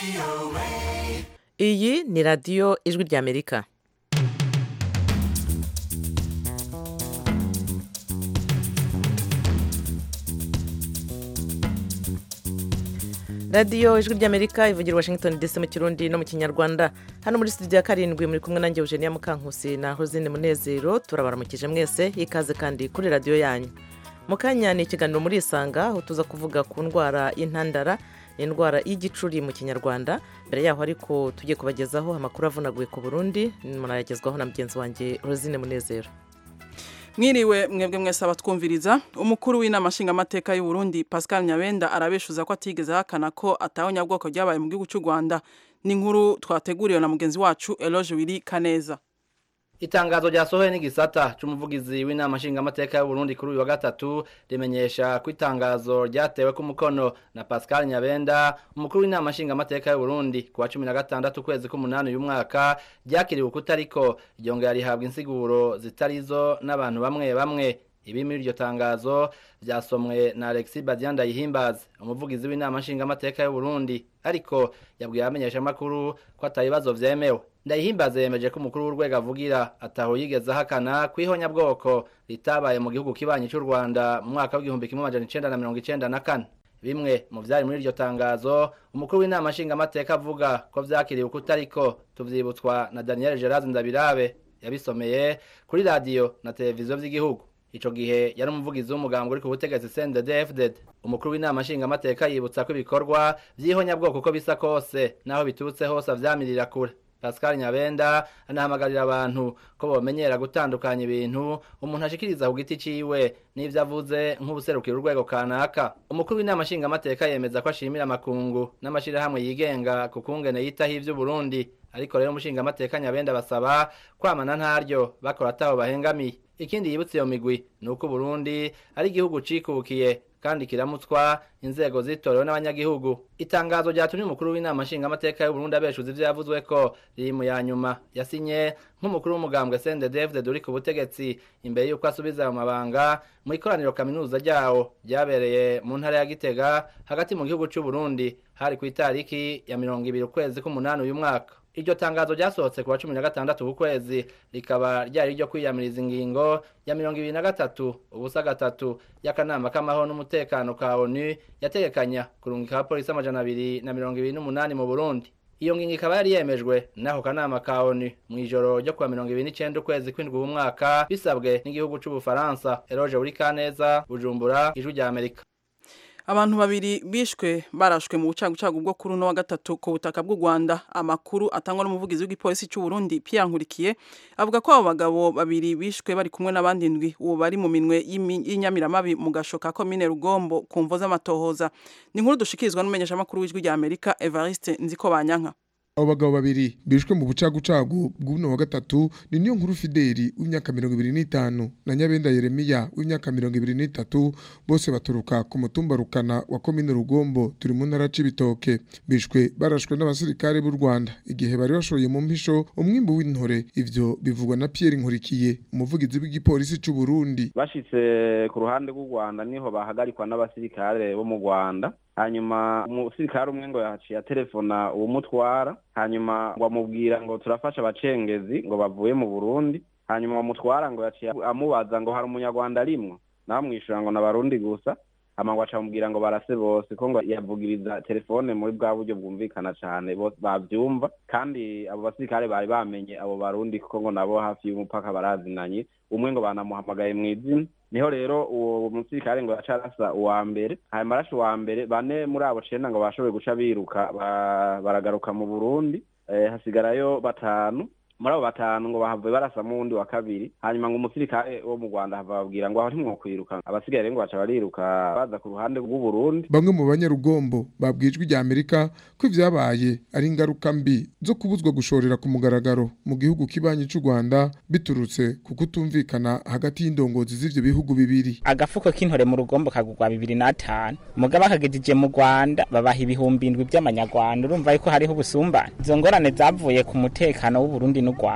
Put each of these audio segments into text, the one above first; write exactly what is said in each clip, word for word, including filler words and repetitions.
Iyi ni radiyo ijwi ry'Amerika. radiyo ijwi ry'Amerika ivugira Washington D C mu Kirundi no mu Kinyarwanda. Hano muri studio ya karindwi muri kumwe nanjye Eugenia Mukankusi na Hozine Munezero. Turabaramukije mwese, ikaze kandi kuri radiyo yanyu. Mukanya ni ikiganiro muri Isanga aho tuza kuvuga ku ndwara y'intandara, indwara y'igicuri mu Kinyarwanda. Mbere yaho ariko tugiye kubagezaho amakuru avunaguye ku Burundi, murayagezwaho na mugenzi wanjye Hozine Munezero. Mwiriwe mwebwe mwese abatwumviriza. Umukuru w'inama nshingamateka y'u Burundi Pascal Nyabenda arabeshuza ko atigeze hakana ko atahonya bwoko ryabaye mu gihugu cy'u Rwanda. Ni inkuru twateguriwe na mugenzi wacu Eloge Wili Kaneza. Itangazo ryasohoye n'igisata c'umuvugizi w'inama nshingamateka y'u Burundi kuri uyu wa gatatu rimenyesha ko itangazo ryatewe ku mukono na Pascal Nyabenda, umukuru w'inama nshingamateka y'u Burundi ku wa cumi na gatandatu kwezi k'umunani uyu mwaka, ryakiriwe kutariko ryongera rihabwa insiguro zitarizo n'abantu bamwe bamwe. Ibi muri iryo tangazo byasomwe na Alexis Badiandayihimbaza, umuvugizi w'inama nshingamateka y'u Burundi, ariko yabwiye abamenyesha makuru ko atabibazo vyemewe. Ndayihimbaza yemeje ko umukuru w'urwego avugira ataho yigeze hakana kwihonya bwoko ritabaye mu gihugu kibanyi cy'u Rwanda mu mwaka w'igihumbi kimwe amajana icenda na mirongo icenda na kane. Bimwe mu vyari muri iryo tangazo umukuru w'inama nshingamateka avuga ko vyakiriwe kutariko tuvyibutswa na Daniel Gerard Ndabirabe yabisomeye kuri radio na televiziyo vy'igihugu. Ico gihe yari umuvugizi w'umugambwe uri ku butegetsi C N D D F D D. Umukuru w'inama nshingamateka yibutsa ko ibikorwa vyihonya bwoko ko bisa kose naho bitutse hose avyamirira kure. Pascal Nyabenda anahamagarira abantu ko bomenyera gutandukanya ibintu umuntu ashikiriza ku giti ciwe n'ivyo avuze nk'ubuserukira urwego kanaka. Umukuru w'inama nshingamateka yemeza ko ashimira amakungu n'amashirahamwe yigenga ku kungene yitaho ivy'u Burundi, ariko rero umushingamateka Nyabenda basaba kwamana ntaryo bakora ataho bahengamiye. Ikindi yibutse iyo migwi nuko Burundi ari igihugu cikukiye kandi kiramutswa inzego zitorewe n'abanyagihugu. Itangazo ryatumye umukuru w'inama nshingamateka y'u Burundi abeshuza ivyo yavuzwe ko riri mu ya nyuma yasinye nk'umukuru w'umugambwe C N D D F D D uri ku butegetsi imbere y'uko asubiza mu mabanga mu ikoraniro kaminuza ryawo ryabereye mu ntara ya Gitega hagati mu gihugu cy'u Burundi hari ku itariki ya mirongo ibiri ukwezi k'umunani uyu mwaka. Iryo tangazo ryasohotse ku wa cumi na gatandatu w'ukwezi rikaba ryari ryo kwiyamiriza ingingo ya mirongo ibiri na gatatu ubusa gatatu y'akanama k'amahoro n'umutekano ka O N U yategekanya kurungika abapolisi amajana abiri na mirongo ibiri n'umunani mu Burundi. Iyo ngingo ikaba yari yemejwe n'ako kanama ka O N U mw'ijoro ryo kuwa mirongo ibiri n'icenda ukwezi kw'indwi uyu mwaka, bisabwe n'igihugu c'u Bufaransa. Eloge Wili Kaneza, Bujumbura, Ijwi ry'Amerika. Abantu babiri bishwe barashwe mu bucagucagu bwo kuri no wa gatatu ku butaka bw'u Rwanda. Amakuru atangwa n'umuvugizi w'igipolisi cy'u Burundi Pierre Nkurikiye avuga ko abo bagabo babiri bishwe bari kumwe n'abandi ndwi uwo bari mu minwe y'inyamiramabi mu gashoka komine Rugombo ku mvo z'amatohoza. Ni inkuru dushikirizwa n'umumenyesha makuru w'Ijwi ry'Amerika Evariste Nzikobanyanka. Abo bagabo babiri bishwe mu bucagucagu bw'uno wa gatatu ni niyo nkuru Fideli w'imyaka mirongo ibiri n'itanu na Nyabenda Yeremiya w'imyaka mirongo ibiri n'itatu, bose baturuka ku mutumba Rukana wa komine Rugombo turi mu ntara c'Ibitoke. Bishwe barashwe n'abasirikare b'u Rwanda igihe bari bashoye mu mpisho umwimbu w'intore. Ivyo bivugwa na Pierre Nkurikiye, umuvugizi w'igipolisi cy'u Burundi. Bashitse ku ruhande rw'u Rwanda niho bahagarikwa n'abasirikare bo mu Rwanda. Hanyuma umusirikare umwe ngo yaciye telefona uwo mutwara, hanyuma ngo amubwira ngo turafasha abacengezi ngo bavuye mu Burundi. Hanyuma umutwara ngo yaciye amubaza ngo hari umunyarwanda arimwo, namwishura ngo n'abarundi gusa. Amangwa acamubwira ngo barase bose ko ngo yavugiriza telefone muri bwa buryo bwumvikana cyane bose bavyumva, kandi abo basirikare bari bamenye abo barundi ko ngo nabo hafi y'umupaka barazinanye. Umwe ngo banamuhamagaye mw'izina. Niho rero uwo musirikare ngo yacarasa uwa mbere, hanyuma arashe uwa mbere, bane muri abo cenda ngo bashoboye guca biruka baragaruka mu Burundi. Eh, hasigarayo batanu. Muri abo batanu ngo bahavuye barasa mu wundi wa kabiri. Hanyuma ngo umusirikare wo mu Rwanda hava babwira ngo aho ntimwo kwiruka. Abasigaye ngo baca bariruka baza ku ruhande rw'u Burundi. Bamwe mu banyarugombo babwijwe rya Amerika ko ivyabaye ari ingaruka mbi zo kubuzwa gushorera ku mugaragaro mu gihugu kibanyi cy'u Rwanda biturutse ku kutumvikana hagati y'indongozi z'ivyo bihugu bibiri. Agafuko k'intore mu Rugombo kagugwa bibiri na tanu, mugaba kagejije mu Rwanda babaha ibihumbi indwi by'amanyarwanda. Urumva yuko hariho ubusumbane. Izo ngorane zavuye ku mutekano w'u Burundi n'u Rwanda.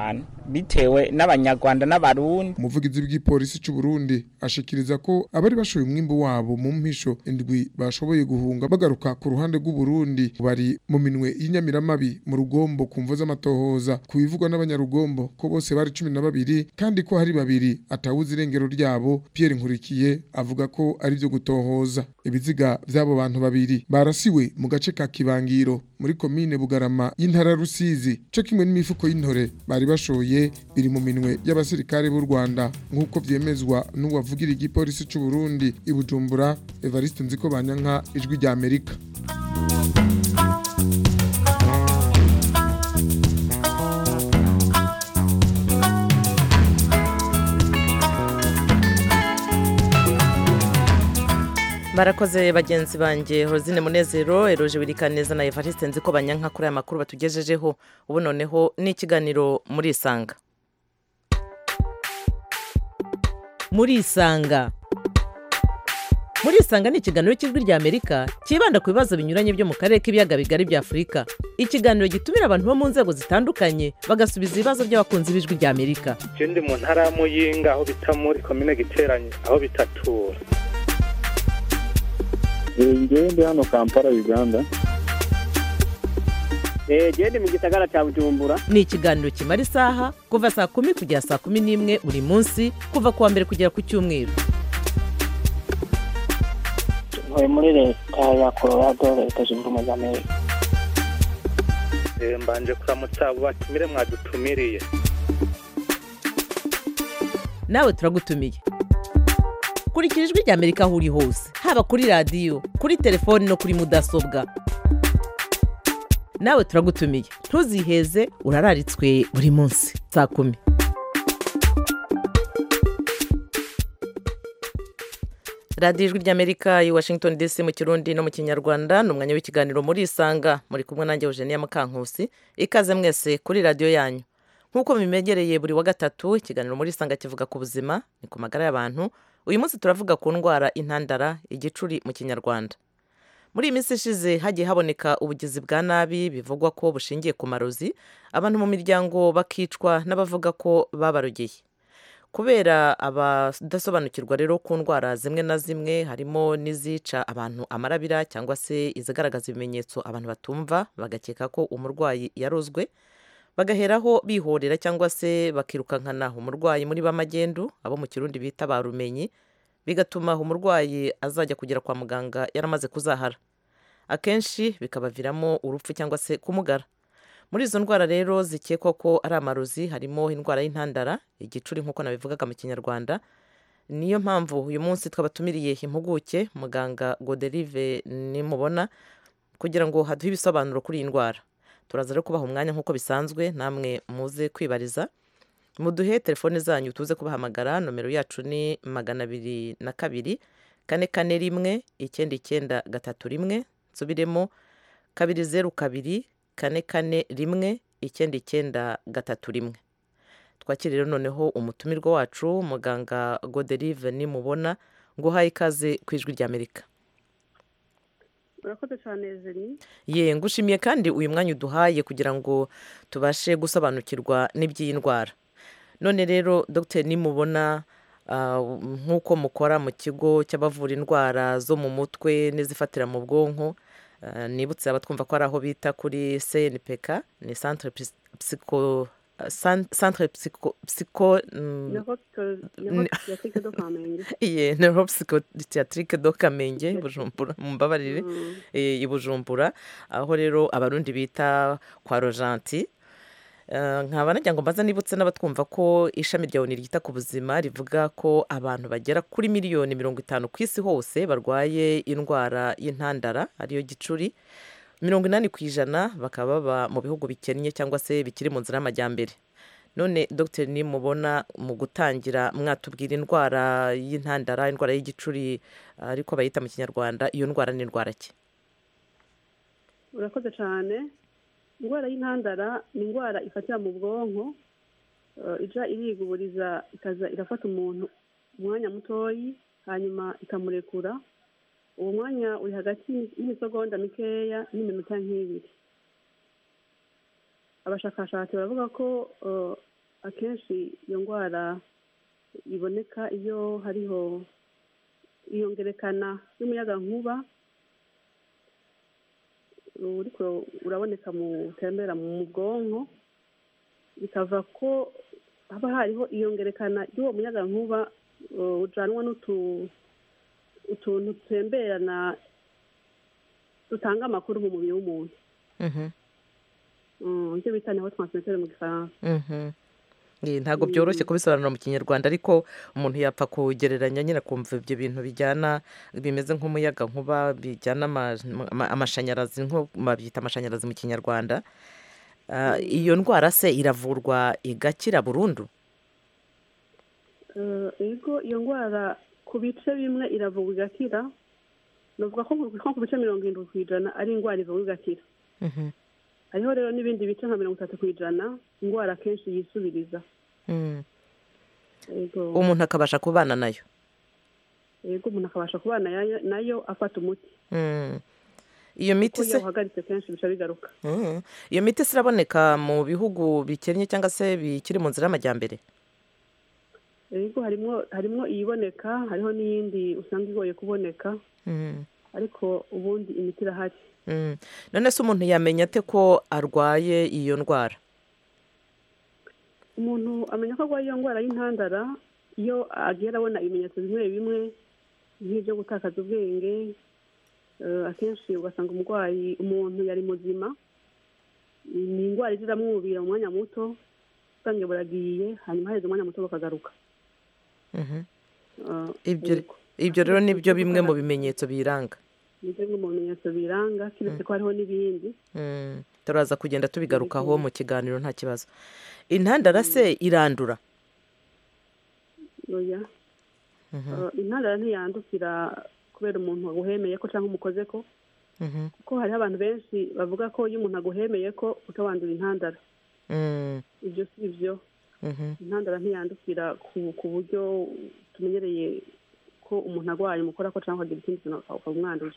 bitewe n'abanyarwanda n'abarundi. Umuvugizi w'igipolisi cy'u Burundi ashikiriza ko abari bashoye umwimbo wabo mu mpisho indwi bashoboye guhunga bagaruka ku ruhande rw'u Burundi bari mu minwe y'inyamiramabi mu rugombo kumvo z'amatohoza kubivugwa n'abanyarugombo ko bose bari cumi na babiri kandi ko hari babiri atawuzi irengero ryabo. Pierre Nkurikiye avuga ko ari byo gutohoza. Ibiziga by'abo bantu babiri barasiwe mu gace ka Kibangiro muri komine Bugarama y'intara Rusizi cyo kimwe n'imifuko y'intore bari bashoye biri mu minwe y'abasirikare b'u Rwanda nk'uko vyemezwa n'uwavugira igipolisi cy'u Burundi i Bujumbura Evariste Nzikobanyanka ijwi rya Amerika. Barakoze bagenzi banje Rosine Munezero, Eroje Wirikaneza na Evariste Nzikobanyanka kuri aya makuru batugejejeho. Ubu noneho ni ikiganiro muri Isanga. Muri Isanga. Muri Isanga ni ikiganiro cy'ijwi rya Amerika kibanda ku bibazo binyuranye byo mu karere k'ibiyaga bigari bya Afurika. Ikiganiro gitumira abantu bo mu nzego zitandukanye bagasubiza ibibazo by'abakunzi b'ijwi rya Amerika. Je ndi mu ntara ya Muyinga aho bita muri komine Giteranye aho bitatura. Ngende hano Kampala Uganda. Eh gende mu gisagara cya Bujumbura. Ni ikiganiro kimara isaha kuva saa kumi kugera saa kumi n'imwe buri munsi kuva kuwa mbere kugera ku cyumweru. Ntuye muri leta ya Colorado leta zunze ubumwe za Amerika. Eh mbanje kuramutsa abo batumire mwadutumiriye. Nawe turagutumiye. Kurikira ijwi rya Amerika aho uri hose haba kuri radio kuri telefone no kuri mudasobwa. Nawe turagutumiye ntuziheze urararitswe buri munsi saa kumi. Radio ijwi rya Amerika i Washington D C mu Kirundi no mu Kinyarwanda n'umwanya w'ikiganiro muri Isanga muri kumwe nanjye Eugenia Mukankusi. Ikaze mwese kuri radio yanyu. Nkuko bimegereye buri wa gatatu ikiganiro muri Isanga kivuga ku buzima ni ku magara y'abantu. Uyu munsi turavuga ku ndwara intandara igicuri mu Kinyarwanda. Muri iyi minsi ishize hagiye haboneka ubugizi bwa nabi bivugwa ko bushingiye ku marozi, abantu mu miryango bakicwa n'abavuga ko babarogeye. Kubera abadasobanukirwa rero ku ndwara zimwe na zimwe harimo n'izica abantu amarabira cyangwa se izigaragaza ibimenyetso abantu batumva bagakeka ko umurwayi yarozwe, bagaheraho bihorera cyangwa se bakirukankana umurwayi muri bamagendu abo mu Kirundi bita barumenyi, bigatuma umurwayi azajya kugera kwa muganga yaramaze kuzahara. Akenshi bikabaviramo urupfu cyangwa se kumugara. Muri izo ndwara rero zikekwa ko ari amarozi harimo indwara y'intandara igicuri nk'uko nabivugaga mu Kinyarwanda. Niyo mpamvu uyu munsi twabatumiriye impuguke muganga Godelive Nimubona kugira ngo haduhe ibisobanuro kuri iyi ndwara. Turaza rero kubaha umwanya nk'uko bisanzwe namwe muze kwibariza. Muduhe telefone zanyu tuze kubahamagara. Nomero yacu ni magana abiri na kabiri kane kane rimwe icyenda icyenda gatatu rimwe. Nsubiremo kabiri zeru kabiri kane kane rimwe icyenda icyenda gatatu rimwe. Twakire rero noneho umutumirwa wacu muganga Godelive Nimubona ngo haye ikaze ku ijwi rya Amerika. Urakoze cyane Zeni. Ye ngushimiye kandi uyu mwanya uduhaye kugira ngo tubashe gusobanukirwa n'iby'iyi ndwara. None rero Dr Nimubona nk'uko mukora mu kigo cy'abavura indwara zo mu mutwe n'izifatira mu bwonko, nibutse abatwumva ko ari aho bita kuri C N P K ni centre psycho centre psycho psycho iye neuropsychiatrique do Kamenge Bujumbura mumbabarire i Bujumbura aho rero abarundi bita kwa Rojanti. Nkaba nagira ngo mbaza nibutse n'abatwumva ko ishami rya ONU ryita ku buzima rivuga ko abantu bagera kuri miliyoni mirongo itanu ku isi hose barwaye indwara y'intandara ariyo gicuri, mirongo inani ku ijana bakaba baba mu bihugu bikennye cyangwa se bikiri mu nzira y'amajyambere. None Dr Nimubona mu gutangira mwatubwira indwara y'intandara, indwara y'igicuri ariko bayita mu Kinyarwanda, iyo ndwara ni indwara ki? Urakoze cyane. Indwara y'intandara ni indwara ifatira mu bwonko, ija iriguburiza ikaza irafata umuntu umwanya mutoyi hanyuma ikamurekura. Uwo mwanya uri hagati y'imisegonda mikeya n'iminota nk'ibiri. Abashakashatsi baravuga ko akenshi iyo ndwara iboneka iyo hariho iyongerekana y'umuyagankuba uriko uraboneka mu tembera mu bwonko, bikava ko haba hariho iyongerekana y'uwo muyagankuba ujanwa n'utu utuntu dutemberana dutanga amakuru mu mubiri w'umuntu. Ibyo bita neurotransmitter mu gifaransa. Ntabwo byoroshye kubisobanura mu kinyarwanda, ariko umuntu yapfa kugereranya nyine akumva ibyo bintu bijyana bimeze nk'umuyaga nkuba bijyana amashanyarazi, nko babyita amashanyarazi mu kinyarwanda. Iyo ndwara se iravurwa igakira burundu? Ego, iyo ndwara ku bice bimwe iravurwa igakira, navuga ko ku bice mirongo irindwi ku ijana ari indwara ivurwa igakira. Hariho rero n'ibindi bice nka mirongo itatu ku ijana indwara akenshi yisubiriza. Umuntu akabasha kubana nayo? Yego, umuntu akabasha kubana nayo afata umuti. Iyo miti se uhagaritse kenshi bica bigaruka. Iyo miti se iraboneka mu bihugu bikennye cyangwa se bikiri mu nzira y'amajyambere? Yego, harimo harimo iyiboneka, hariho n'iyindi usanga igoye kuboneka, ariko ubundi imiti irahari. None se umuntu yamenya ate ko arwaye iyo ndwara? Umuntu amenya ko arwaye iyo ndwara y'intandara iyo agiye arabona ibimenyetso bimwe bimwe nk'ibyo gutakaza ubwenge. Akenshi ugasanga umurwayi umuntu yari muzima, ni indwara iramwubira mu mwanya muto, ubwange buragiye, hanyuma haheze umwanya muto bakagaruka. Ibyo rero ni byo bimwe mu bimenyetso biranga? Ni bimwe mu bimenyetso biranga, kiretse ko hariho n'ibindi. Turaza kugenda tubigarukaho mu kiganiro nta kibazo. Intandara se irandura? Oya, intandara ntiyandukira kubera umuntu aguhemeye ko cyangwa umukoze ko, kuko hariho abantu benshi bavuga ko iyo umuntu aguhemeye ko utawandura intandara. Ibyo si byo. Intandara ntiyandukira ku buryo tumenyereye ko umuntu arwaye umukora ko cyangwa agira ikindi kintu ukamwanduje.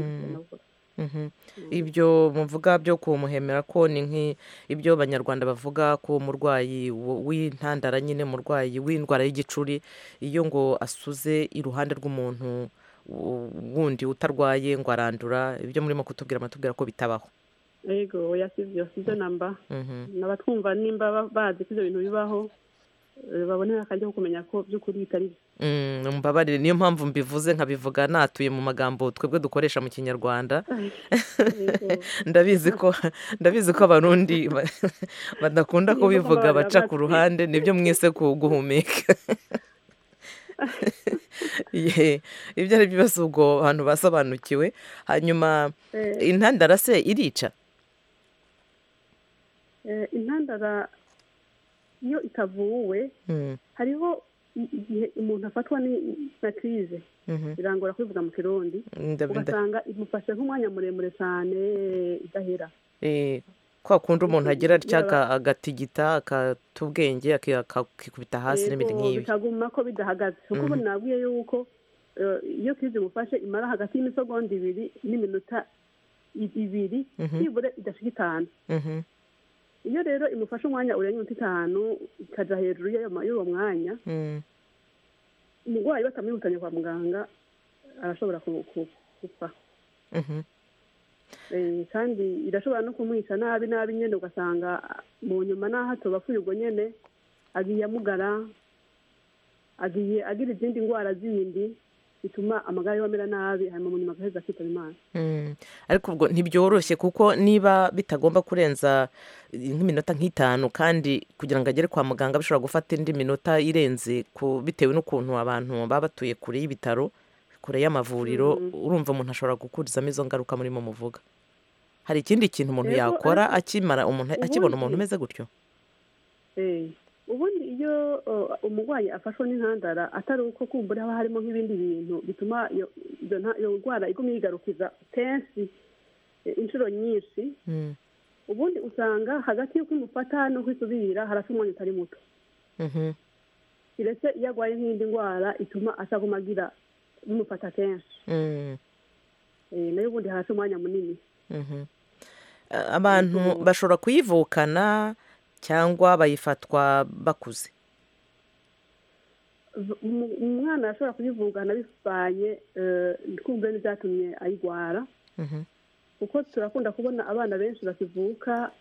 Ibyo muvuga byo kumuhemera ko ni nk'ibyo abanyarwanda bavuga ko umurwayi w'intandara nyine umurwayi w'indwara y'igicuri iyo ngo asuze iruhande rw'umuntu wundi utarwaye ngo arandura, ibyo murimo kutubwira amatubwira ko bitabaho. Yego, oya si byo, si byo namba. N'abatwumva nimba bazi ko ibyo bintu bibaho babonera akajya ko kumenya ko by'ukuri bitari byo. Mbabarire, niyo mpamvu mbivuze nkabivuga natuye mu magambo twebwe dukoresha mu kinyarwanda. Ndabizi ko ndabizi ko abarundi badakunda kubivuga baca ku ruhande, nibyo mwise guhumeka. Ibyo ari byo byose ubwo abantu basobanukiwe. Hanyuma intandara se irica? Intandara iyo itavuwe hariho igihe umuntu afatwa na krize, birangora kwivuga mu kirundi, ugasanga imufashe nk'umwanya muremure cyane idahera. Kwa kundi umuntu agira atya agatigita akata ubwenge akikubita hasi n'ibindi nk'ibi, bikaguma ko bidahagaze. kuko ubu nabwiye yuko iyo krize imufashe imara hagati y'imisegonda ibiri n'iminota ibiri nibura idashika itanu. Iyo rero imufashe umwanya urenga iminota itanu ikaja hejuru y'uwo mwanya, umurwayi batamwihutanye kwa muganga arashobora gupfa. Kandi irashobora no kumwica nabi nabi nyine, ugasanga mu nyuma n'aho atoba apfuye ubwo nyine agiye amugara, agiye agira izindi ndwara zindi bituma amagara yiwe amera nabi, hanyuma mu nyuma agaheza akitaba Imana. Ariko ubwo ntibyoroshye, kuko niba bitagomba kurenza nk'iminota nk'itanu, kandi kugira ngo agere kwa muganga bishobora gufata indi minota irenze bitewe n'ukuntu abantu baba batuye kure y'ibitaro, kure y'amavuriro, urumva umuntu ashobora gukurizamo izo ngaruka murimo muvuga. Hari ikindi kintu umuntu yakora akimara umuntu akibona umuntu umeze gutyo? Ubundi iyo umurwayi afashwe n'intandara atari uko kumbura haba harimo nk'ibindi bintu bituma iyo ndwara iguma yigarukiza kenshi inshuro nyinshi, ubundi usanga hagati y'uko imufata no kwisubirira harasa umwanya utari muto. Kiretse iyo arwaye nk'indi ndwara ituma ataguma agira bimufata kenshi, nayo ubundi harasa umwanya munini. Abantu bashobora kuyivukana cyangwa bayifatwa bakuze? Umwana ashobora kuyivugana bivanye twumve n'ibyatumye ayigwara, kuko turakunda kubona abana benshi bakivuka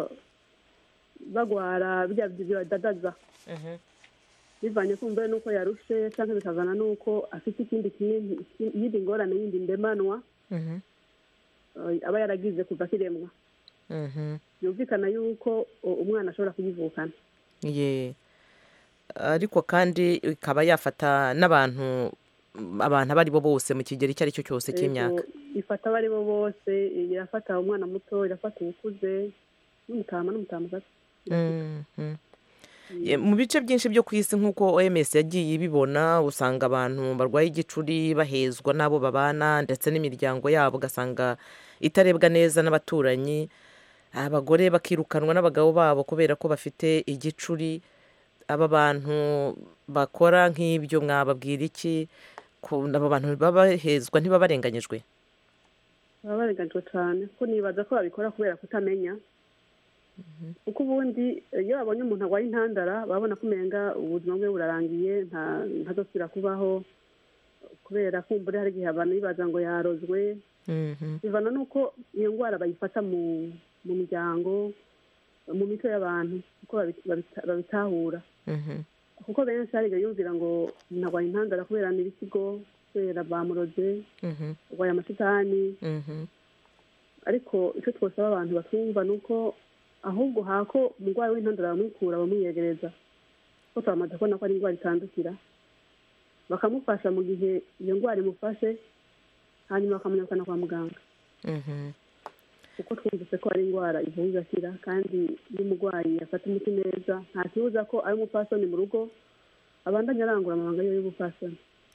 bagwara bijya bidadaza bivanye kumva nuko yarushe cyangwa bikavana nuko afite ikindi kintu yindi ngorane yindi ndemanwa aba yaragize kuva kiremwa. Yumvikana yuko umwana ashobora kuyivukana. Ye ariko kandi ikaba yafata n'abantu abantu abari bo bose mu kigero icyo ari cyo cyose cy'imyaka. Ifata abari bo bose, irafata umwana muto, irafata ukuze n'umutama n'umutamaza. Mu bice byinshi byo ku isi nk'uko O M S yagiye ibibona, usanga abantu barwaye igicuri bahezwa n'abo babana ndetse n'imiryango yabo, ugasanga itarebwa neza n'abaturanyi, abagore bakirukanwa n'abagabo babo kubera ko bafite igicuri. Aba bantu bakora nk'ibyo mwababwira iki? Abo bantu babahezwa ntibabarenganyijwe? Babarenganyijwe cyane, ko nibaza ko babikora kubera kutamenya. Uko ubundi iyo babonye umuntu arwaye intandara babona ko umenga ubuzima bwe burarangiye, ntazosubira kubaho, kubera kumbure hari igihe abantu bibaza ngo yarozwe. Bivana nuko iyo ndwara bayifata mu miryango, mu mitwe y'abantu, kuko babitahura. Kuko benshi hari igihe yumvira ngo umuntu arwaye intandara kubera n'ibisigo, kubera bamuroze, arwaye amashitani. Ariko icyo twosaba abantu batumva ni uko ahubwo hako umurwayi w'intandara bamwikura bamwiyegereza, ko turamaze kubona ko ari indwara itandukira, bakamufasha mu gihe iyo ndwara imufashe, hanyuma bakamunyarukana kwa muganga. Kuko twumvise ko ari indwara ivuga igakira, kandi iyo umurwayi afata umuti neza nta kibuza ko ari umupfasoni mu rugo abandanya arangura amabanga ye y'ubupfasoni.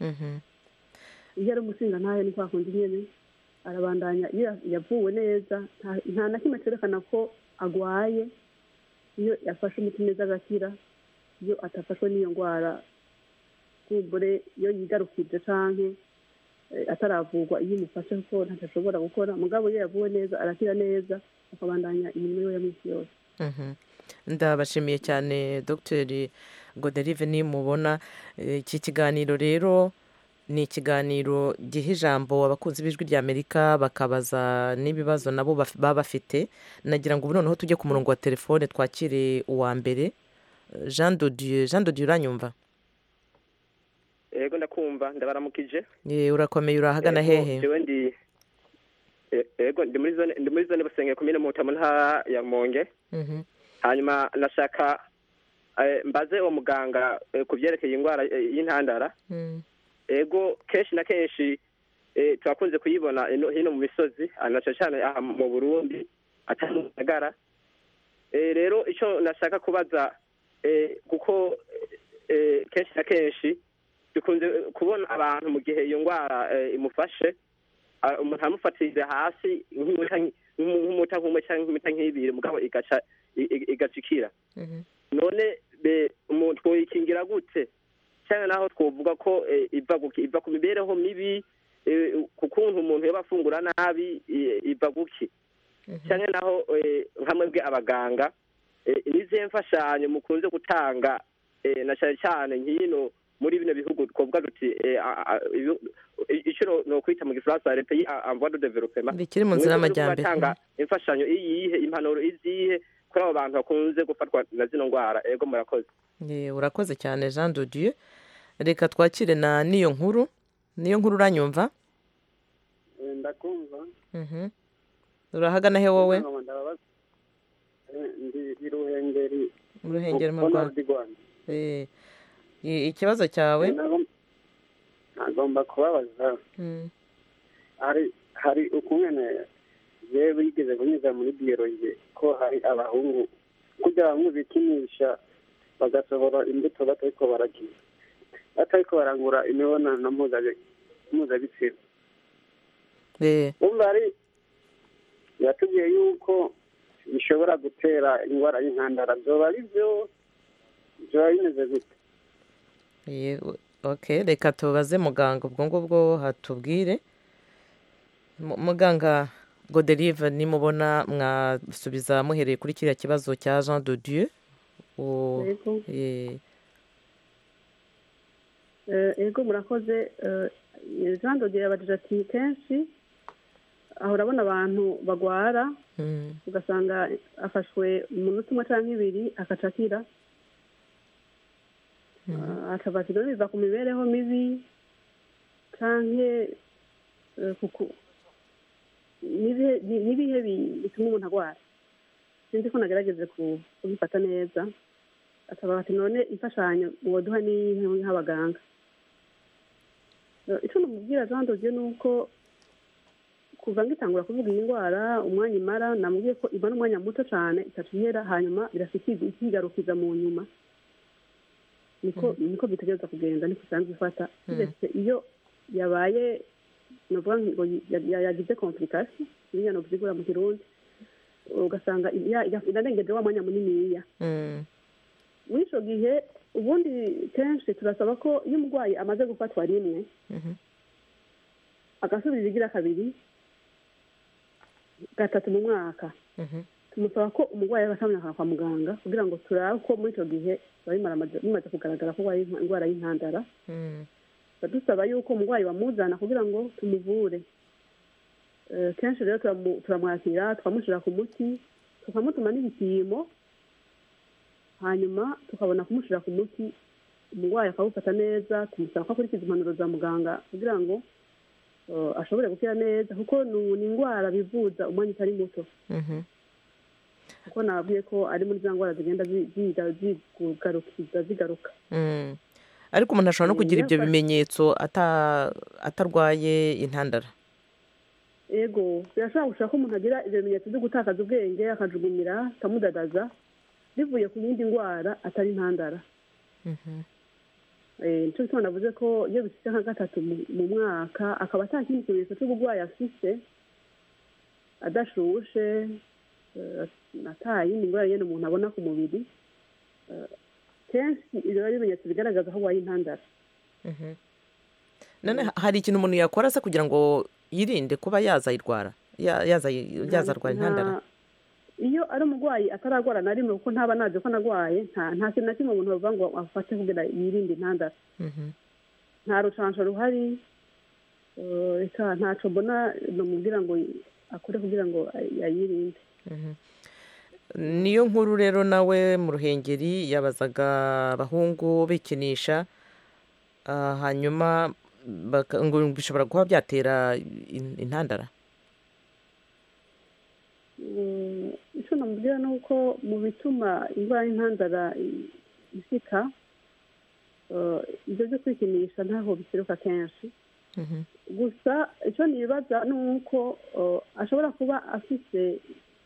Iyo ari umusinga ntayo ni kwa kundi nyene arabandanya, iyo yavuwe neza nta na kimwe cyerekana ko agwaye iyo yafashe umuti neza agakira. Iyo atafashwe n'iyo ndwara kumbure iyo yigarukije canke ataravugwa, iyo imufashe kuko ntashobora gukora, mugabo iyo yavuwe neza arakira neza akabandanya imirimo ya minsi yose. Ndabashimiye cyane Dr Godelive nimubona. Iki kiganiro rero ni ikiganiro giha ijambo abakunzi b'ijwi rya Amerika bakabaza n'ibibazo nabo baba bafite. Nagira ngo ubu noneho tujye ku murongo wa telefone twakire uwa mbere, Jean de Dieu. Jean de Dieu, uranyumva? Yego ndakumva, ndabaramukije. Ye, urakomeye, urahagana hehe? Jewe ndi Yego ndi muri zone ndi muri zone Busenge komine Muta mu ntara ya Rumonge. Mhm. Hanyuma nashaka mbaze uwo muganga kubyerekeye indwara y'intandara. Mhm. Ego kenshi na kenshi twakunze kuyibona hino mu misozi, anaca cyane aha mu Burundi atanagara. Rero icyo nashaka kubaza kuko kenshi na kenshi dukunze kubona abantu mu gihe iyo ndwara imufashe umuntu amufatirize hasi nk'umuta nk'umwe cyangwa nk'imita nk'ibiri mugabo igaca igacikira. None umuntu twoyikingira gute? Cyane naho twovuga ko iva iva ku mibereho mibi, ku kuntu umuntu yoba afungura nabi iva guki. Cyane naho nkamwebwe abaganga nizihe mfashanyo mukunze gutanga na cyane cyane nk'ino muri bino bihugu twovuga duti icyo no kwita mu Gifaransa le pays en voie de développement, bikiri mu nzira y'amajyambere. Batanga imfashanyo iyihe, impanuro izihe kuri abo bantu bakunze gufatwa na zino ndwara? Ego murakoze. Ye, urakoze cyane Jean de Dieu. Reka twakire na niyo nkuru. Niyo nkuru, uranyumva? Ndakumva. Mhm. Urahagana he wowe? Ndi Ruhengeri. Ruhengeri mu Rwanda. Eh. Ikibazo cyawe? Nagomba kubabaza. Hari hari ukungene je bigeze kunyuza muri biologie ko hari abahungu kugira ngo bikinisha bagasohora imbuto batariko baragira, batariko barangura imibonano mpuzabitsina. Umva ari yatubwiye yuko bishobora gutera indwara y'intandara. Byoba ari byo? Byoba bimeze gute? Okay, reka tubaze muganga ubwo ngubwo hatubwire. Muganga Godelive nimubona mwasubiza muhereye kuri kiriya kibazo cya Jean de Dieu. Yego. Eh, Ego murakoze. Jean de Dieu yabajije ati kenshi aho urabona abantu bagwara ugasanga afashwe umunota umwe cyangwa ibiri akaca akira, akaba ati rero biva ku mibereho mibi cyangwa n'ibihe bituma umuntu agwara. Sinzi ko nagerageze kubifata neza. Akaba ati none imfashanyo woduha ni nk'abaganga. Icyo namubwira Jean de Dieu ni uko kuva ngitangura kuvuga iyi ndwara umwanya imara namubwiye ko imara umwanya muto cyane itacihera hanyuma birafitiza ikigarukiza mu nyuma. Niko niko bitegereza kugenda niko isanzwe ifata. Ndetse iyo yabaye novuga ngo yagize complication niyo no byigura mu Kirundi ugasanga inarengeje wa mwanya muniniya. Mwisho gihe ubundi kenshi turasaba ko iyo umurwayi amaze gufatwa rimwe agasubira igira kabiri gatatu mu mwaka tumusaba ko umurwayi abatamenya kwa muganga kugira ngo turabe ko muri icyo gihe bimaze kugaragara ko ari indwara y'intandara. Dusaba yuko umurwayi bamuzana kugira ngo tumuvure. Kenshi rero turamwakira tukamushyira ku muti tukamutuma n'ibipimo hanyuma tukabona kumushyira ku muti umurwayi akawufata neza tumusaba ko akurikiza impanuro za muganga kugira ngo ashobore gukira neza kuko ni indwara bivuza umwanya utari muto. kuko nabwiye ko ari muri za ndwara zigenda zigarukiza zigaruka. Ariko umuntu ashobora no kugira ibyo bimenyetso atarwaye intandara. Yego birashobora gushaka ko umuntu agira ibyo bimenyetso byo gutakaza ubwenge akajugumira akamudadaza bivuye ku yindi ndwara atari intandara. Nicyo gituma navuze ko iyo bifite nka gatatu mu mwaka akaba atakindi kimenyetso cy'uburwayi afite adashushe atayindi ndwara yenda umuntu abona ku mubiri kenshi ibyo ari ibimenyetso bigaragaza aho waye intandara. None hari ikintu umuntu yakora se kugira ngo yirinde kuba yazayirwara yazarwara intandara? Iyo ari umurwayi atararwara na rimwe kuko ntaba naje ko narwaye nta kintu na kimwe umuntu bavuga ngo afate kugira yirinde intandara. Nta rucansho ruhari ntaco mbona namubwira ngo akore kugira ngo yayirinde. Niyo nkuru rero nawe mu Ruhengeri yabazaga abahungu bikinisha hanyuma ngo bishobora kuba byatera intandara. Icyo namubwira ni uko mu bituma indwara y'intandara isika ibyo byo kwikinisha ntaho bituruka kenshi. Gusa icyo nibaza ni uko ashobora kuba afite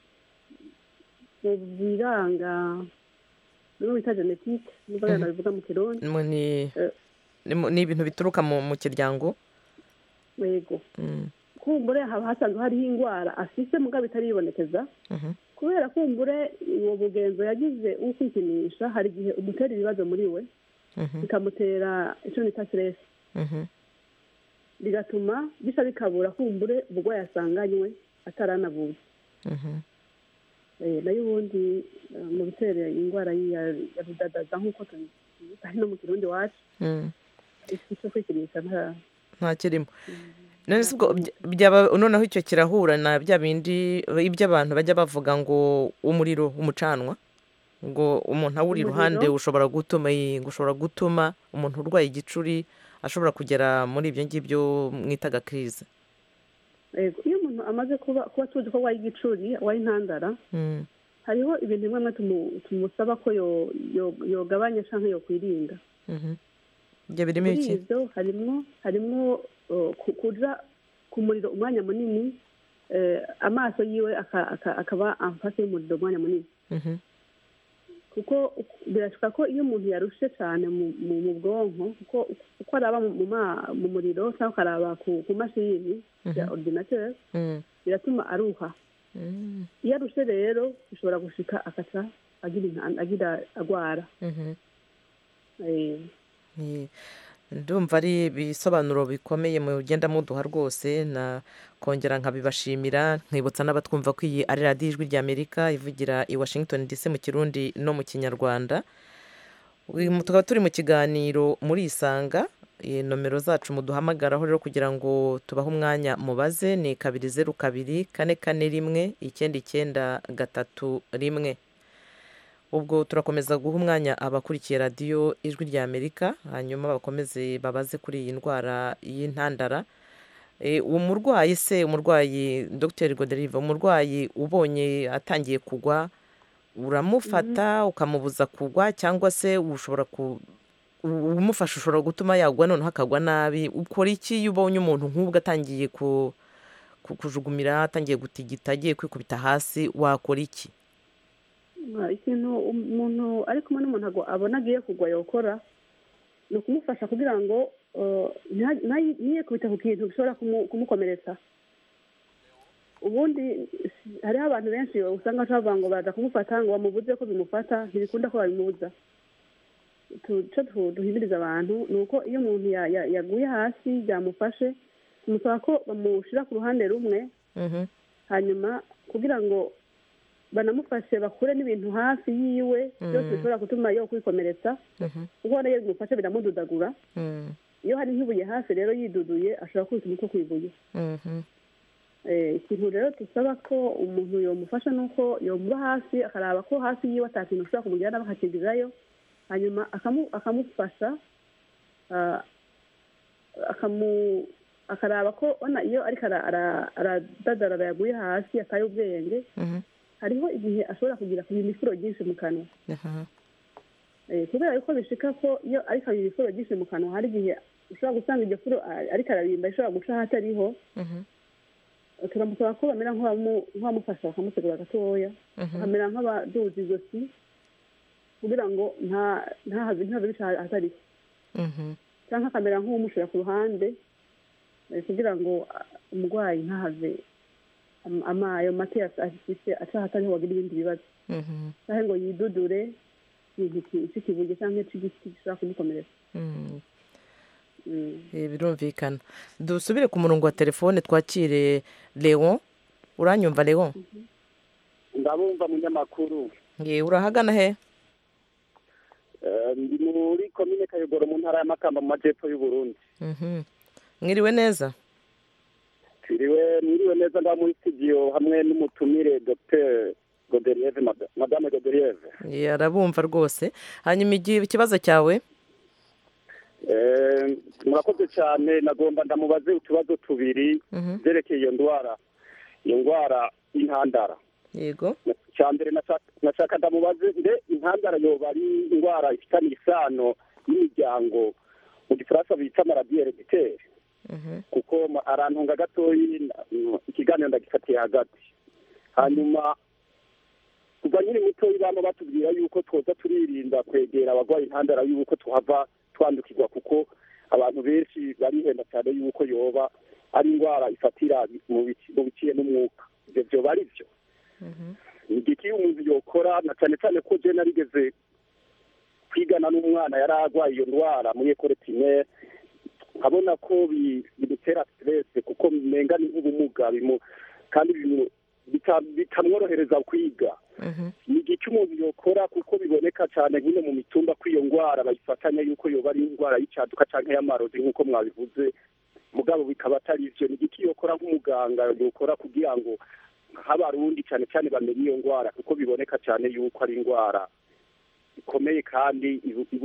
mu biranga bimwe bita genetike nubwo bivuga mu Kirundi ni ibintu bituruka mu kiryango. Yego kumbure haba hasanzwe hariho indwara afite mugabo itaribonekeza kubera kumbure uwo mugenzo yagize ukwikinisha hari igihe umutera ibibazo muri we bikamutera icyo bita stress bigatuma bisa bikabura kumbure ubwo yasanganywe ataranavuze. Nayo ubundi mu bitera indwara ya rudadaza nk'uko tubita no mu Kirundi wacu icyo kwikinisha nta kirimo. Noneho icyo kirahura na bya bindi iby'abantu bajya bavuga ngo umuriro umucanwa ngo umuntu awuri iruhande ushobora gutuma ushobora gutuma umuntu urwaye igicuri ashobora kugera muri ibyo ngibyo mwitaga crise. Iyo umuntu amaze kuba kuba tuzi ko arwaye igicuri arwaye intandara hariho ibintu bimwe na tumusaba ko yogabanya cyangwa yokwirinda. Ibyo birimo iki? Ibyo harimo harimo kuja ku muriro umwanya munini amaso yiwe akaba amfase y'umuriro umwanya munini kuko birashoboka ko iyo umuntu yarushe cyane mu bwonko kuko uko araba mu muriro cyangwa akaraba ku mashini ya ordinateur biratuma aruha. Iyo arushe rero bishobora gushika akaca agira agwara. ndumva ari ibisobanuro bikomeye mugenda muduha rwose na kongera nkabibashimira nkibutsa n'abatwumva ko iyi ari radiyo ijwi ry'Amerika ivugira i Washington D C mu Kirundi no mu Kinyarwanda. Tukaba turi mu kiganiro muri Isanga, nomero zacu muduhamagaraho rero kugira ngo tubahe umwanya mubaze ni kabiri zeru kabiri kane kane rimwe icyenda icyenda gatatu rimwe. Ubwo turakomeza guha umwanya abakurikiye radiyo ijwi ry'Amerika hanyuma bakomeze babaze kuri iyi ndwara y'intandara. Uwo murwayi se umurwayi Dr Godelive, umurwayi ubonye atangiye kugwa uramufata ukamubuza kugwa cyangwa se ushobora umufasha ushobora gutuma yagwa noneho akagwa nabi? Ukora iki iyo ubonye umuntu nk'ubwo atangiye kujugumira, atangiye gutigita, agiye kwikubita hasi, wakora iki? Ikintu umuntu ari kumwe n'umuntu abona agiye kugwa yakora ni ukumufasha kugira ngo ntiyikubite ku kintu gishobora kumukomeretsa. Ubundi hariho abantu benshi usanga bavuga ngo baza kumufata ngo bamubuze ko bimufata, ntibikunda ko babimubuza. Icyo duhimiriza abantu ni uko iyo umuntu yaguye hasi byamufashe tumusaba ko bamushyira ku ruhande rumwe, hanyuma kugira ngo banamufashe bakure n'ibintu hafi yiwe byose bishobora gutuma yo kwikomeretsa, kuko iyo bimufashe biramududagura. Iyo hari nk'ibuye hafi rero yiduduye ashobora kwita umutwe ku ibuye. Ikintu rero dusaba ko umuntu yomufasha ni uko yomuba hasi akaraba ko hafi yiwe ata kintu ushobora kumujyana bakakigirayo, hanyuma akamufasha akaraba ko iyo ariko aradadarara yaguye hasi ataye ubwenge, hariho igihe ashobora kugira ibifuro byinshi mu kanwa. Kubera yuko bishika ko iyo ariko agira ibifuro byinshi mu kanwa, hari igihe ushobora gusanga iryo furo ariko ararimba ishobora guca ahatariho. Turamusaba ko bamera nk'abamufasha bakamutegura gatoya, bakamera nk'abaduza izosi kugira ngo ntahave bica ahatariho, cyangwa akamera nk'umushyira ku ruhande kugira ngo umurwayi ntahave ayo mate afite aca ahatariho wagira ibindi bibazo, cyangwa ngo yidudure ikibuye cyangwa igiti gishobora kumukomeretsa. Birumvikana. Dusubire ku murongo wa telefone twakire Leon. Uranyumva Leon? Ndabumva munyamakuru. Ye, urahagana he? Ndi muri komine Kayogoro mu ntara ya Makamba mu majepfo y'u Burundi. Mhm. Mwiriwe neza? Twiriwe mwiriwe neza nda muri studio hamwe n'umutumire Dr Godelive, Madame Godelive. Ye, arabumva rwose. Hanyuma ikibazo cyawe? Eh, murakoze cyane. Nagomba ndamubaze utubazo tubiri byerekeye iyo ndwara iyo ndwara y'intandara. Yego. Cyambere nashaka ndamubaze mbe intandara yoba ari indwara ifitanye isano n'imiryango mu gifaransa bita maladie héréditaire, kuko arantunga gatoyi ikiganiro ndagifatiye hagati. Hanyuma kuva nyiri mutoyi bamo batubwira yuko twoza turirinda kwegera abagwaye intandara yuko tuhava twandukirwa, kuko abantu benshi barihenda cyane yuko yoba ari indwara ifatira mu biciye n'umwuka. Ibyo byoba ari byo? Ni igiki umuntu yokora, na cyane cyane ko je narigeze kwigana n'umwana yari arwaye iyo ndwara muri école primaire, nkabona ko bimutera stress kuko menga ni nk'ubumuga kandi bitamworohereza kwiga. Ni igiki umuntu yokora, kuko biboneka cyane nk'ino mu mitumba ko iyo ndwara bayifatanya yuko yoba ari indwara y'icyaduka cyangwa y'amarozi nk'uko mwabivuze, mugabo bikaba atari ivyo. Ni igiki yokora nk'umuganga yokora kugira ngo nk'abarundi cyane cyane bamenye iyo ndwara, kuko biboneka cyane yuko ari indwara ikomeye kandi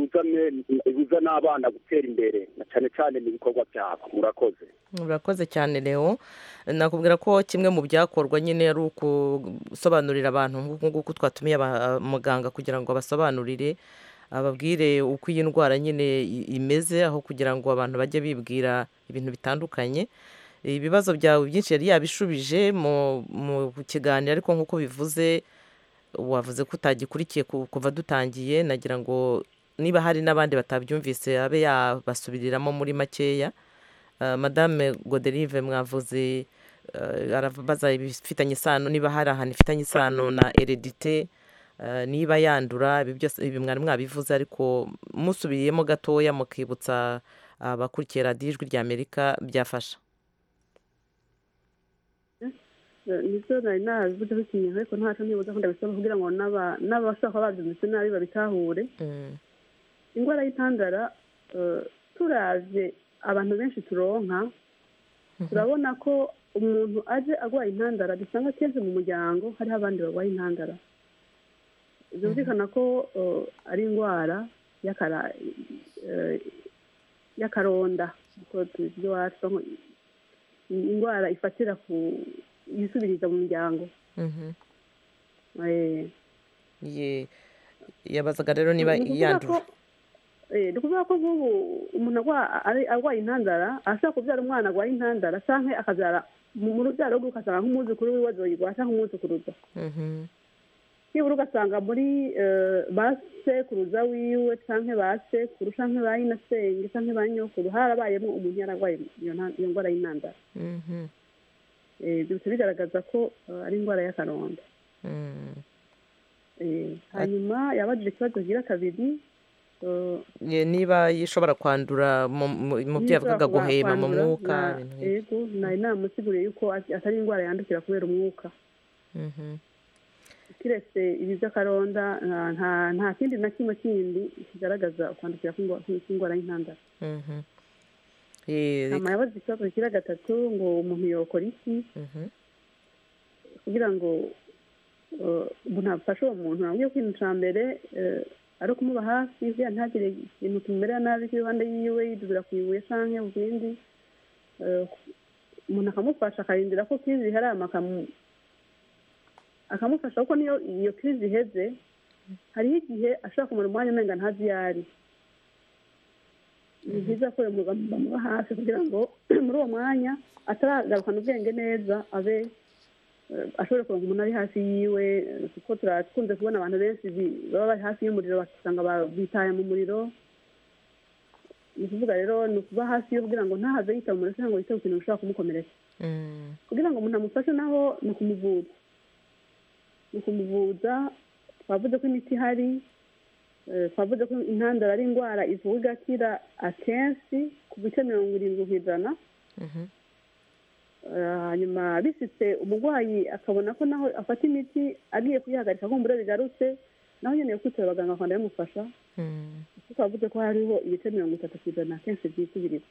ibuza n'abana gutera imbere, na cyane cyane mu bikorwa byabo. Murakoze. Murakoze cyane Leo. Nakubwira ko kimwe mu byakorwa nyine ari ukusobanurira abantu nk'uko twatumiye muganga kugira ngo abasobanurire, ababwire uko iyi ndwara nyine imeze, aho kugira ngo abantu bajye bibwira ibintu bitandukanye. Ibibazo byawe byinshi yari yabishubije mu kiganiro, ariko nk'uko bivuze wavuze ko utagikurikiye kuva dutangiye. Nagira ngo niba hari n'abandi batabyumvise abe yabasubiriramo muri makeya. Madame Godelive mwavuze arabaza ibifitanye isano, niba hari ahantu ifitanye isano na heredite, niba yandura. Ibi byose ibi mwari mwabivuze, ariko musubiriyemo gatoya mukibutsa abakurikiye radiyo ijwi rya amerika byafasha. nizo nari nabivuzeho ikintu ariko ntacyo nibuza ko ndabisoma kugira ngo n'abashaka kuba babyumvise nabi babitahure. indwara y'intandara turavye abantu benshi turonka turabona ko umuntu aje agwaye intandara dusanga kenshi mu muryango hariho abandi barwaye intandara. byumvikana ko ari indwara y'akaronda kuko tuzwi iwacu indwara ifatira ku yisubiriza mu muryango. yabazaga rero niba yandura. ni ukuvuga ko nk'ubu umuntu arwaye intandara ashobora kubyara umwana arwaye intandara cyangwa akabyara mu rubyaro rwe ugasanga nk'umwuzukuru wiwe azoyirwara cyangwa umwuzukuruza. nibura ugasanga muri ba sekuruza wiwe cyangwa ba sekuru cyangwa ba nyinasenge cyangwa ba nyokuru harabayemo umuntu yararwaye iyo ndwara y'intandara. byose bigaragaza ko ari indwara y'akaronda. hanyuma yabajije ikibazo gira kabiri niba ishobora kwandura mu byo yavugaga guhema mu mwuka. yego nari namusiguriye yuko atari indwara yandukira kubera umwuka. kiretse ibi by'akaronda nta kindi na kimwe kindi kigaragaza kwandukira kw'indwara y'intandara. hanyuma yabaze ikibazo kigira gatatu ngo umuntu yokora iki kugira ngo umuntu afashe uwo muntu. nabwiye ko ikintu cya mbere ari ukumuba hafi ntagire ikintu kimumerera nabi iruhande yiwe yidubira ku ibuye cyangwa ku bindi. umuntu akamufasha akarindira ko kirizi iharama akamufasha kuko niyo iyo kirizi iheze hariho igihe ashobora kumara umwanya umenga ntazi iyo ari. ni byiza ko bamuba hafi kugira ngo muri uwo mwanya ataragarukana ubwenge neza abe ashobora kuronka umuntu ari hafi yiwe kuko turakunze kubona abantu benshi baba bari hafi y'umuriro basanga bitaye mu muriro. ni ukuvuga rero ni ukuba hafi yo kugira ngo ntahave yita mu muriro cyangwa ngo yite ku kintu bishobora kumukomeretsa. kugira ngo umuntu amufashe naho ni ukumuvuza ni ukumuvuza. twavuze ko imiti ihari, twavuze ko intandaro ari indwara ivurwa igakira akenshi ku bice mirongo irindwi ku ijana. hanyuma bisitse umurwayi akabona ko naho afata imiti agiye kuyihagarika ko umuriro bigarutse naho nkeneye kwitaba abaganga bakanda bamufasha. kuko twavuze ko hariho ibice mirongo itatu ku ijana akenshi byisubirira.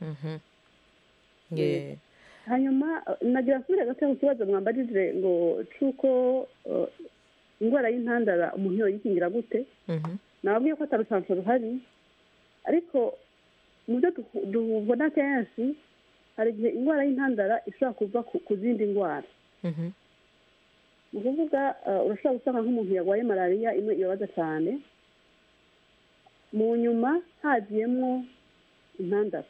hanyuma nagira nsubire gato ku kibazo mwambajije ngo cy'uko indwara y'intandara umuntu yoyikingira gute. nababwiye ko atarusanzwe ruhari ariko mu byo tubona kenshi hari igihe indwara y'intandara ishobora kuva ku zindi ndwara. ni ukuvuga urashobora gusanga nk'umuntu yarwaye malariya imwe ibabaza cyane mu nyuma hagiyemo intandara.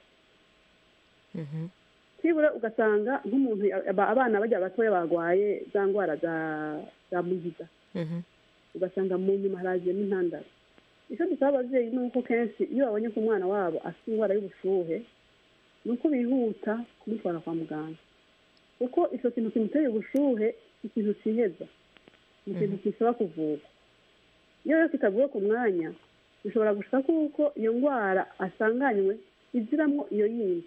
nibura ugasanga nk'umuntu abana bajya batoya barwaye za ndwara za mugiga ugasanga mu nyuma haragiyemo intandara. icyo dusaba ababyeyi ni uko kenshi iyo babonye ko umwana wabo afite indwara y'ubushuhe ni uko bihuta kumutwara kwa muganga kuko icyo kintu kimuteye ubushuhe ikintu cyiheza ni ikintu gisaba kuvurwa. iyo rero kitavuwe ku mwanya bishobora gushika kuko iyo ndwara asanganywe iziramo iyo yindi.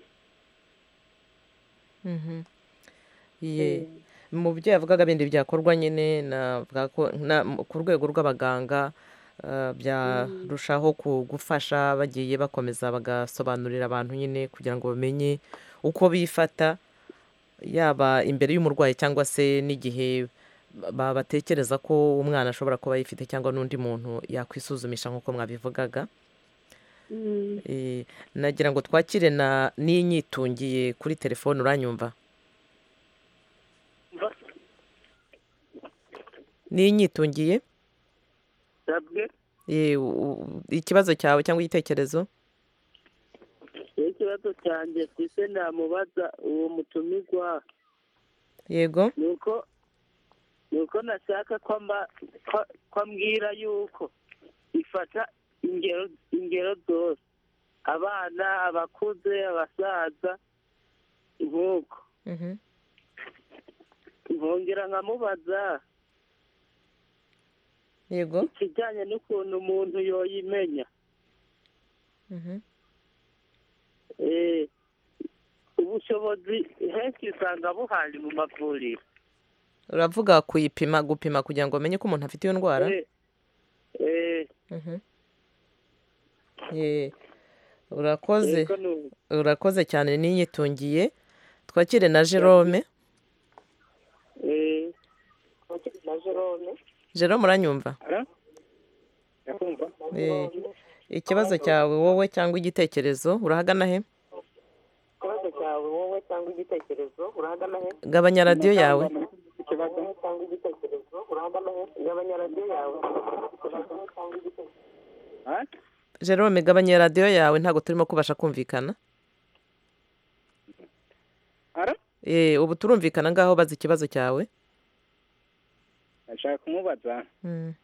mu byo yavugaga bindi byakorwa nyine ku rwego rw'abaganga byarushaho gufasha bagiye bakomeza bagasobanurira abantu nyine kugira ngo bamenye uko bifata yaba imbere y'umurwayi cyangwa se n'igihe batekereza ko umwana ashobora kuba yifite cyangwa n'undi muntu yakwisuzumisha nk'uko mwabivugaga. nagira ngo twakire n'inyitungiye kuri telefone. uranyumva? n'inyitungiye ikibazo cyawe cyangwa igitekerezo? ikibazo cyanjye twise namubaza uwo mutumirwa. yego nuko nuko nashaka ko ambwira yuko ifata ingero ingero zose abana abakuze abasaza nk'uko nkongera nkamubaza yego ikijyanye n'ukuntu umuntu yoyimenya. eh, ubushobozi henshi usanga buhari mu mavuriro. uravuga kuyipima gupima kugira ngo bamenye ko umuntu afite iyo ndwara Eh, eh, Mhm. Eh, urakoze yego nu- urakoze cyane niyitungiye twakire na Jerome eh, na Jerome. Jerome uranyumva Ndakumva. Eh, ikibazo cyawe wowe cyangwa igitekerezo urahagana he Ikibazo cyawe wowe cyangwa igitekerezo urahagana he? gabanya radiyo yawe Ikibazo cyangwa igitekerezo urahagana he? Gabanya radiyo yawe. Jerome gabanya radiyo yawe ntabwo turimo kubasha kumvikana Ara? Eh, ubu turumvikana ngaho baza ikibazo cyawe Ndashaka kumubaza Mm.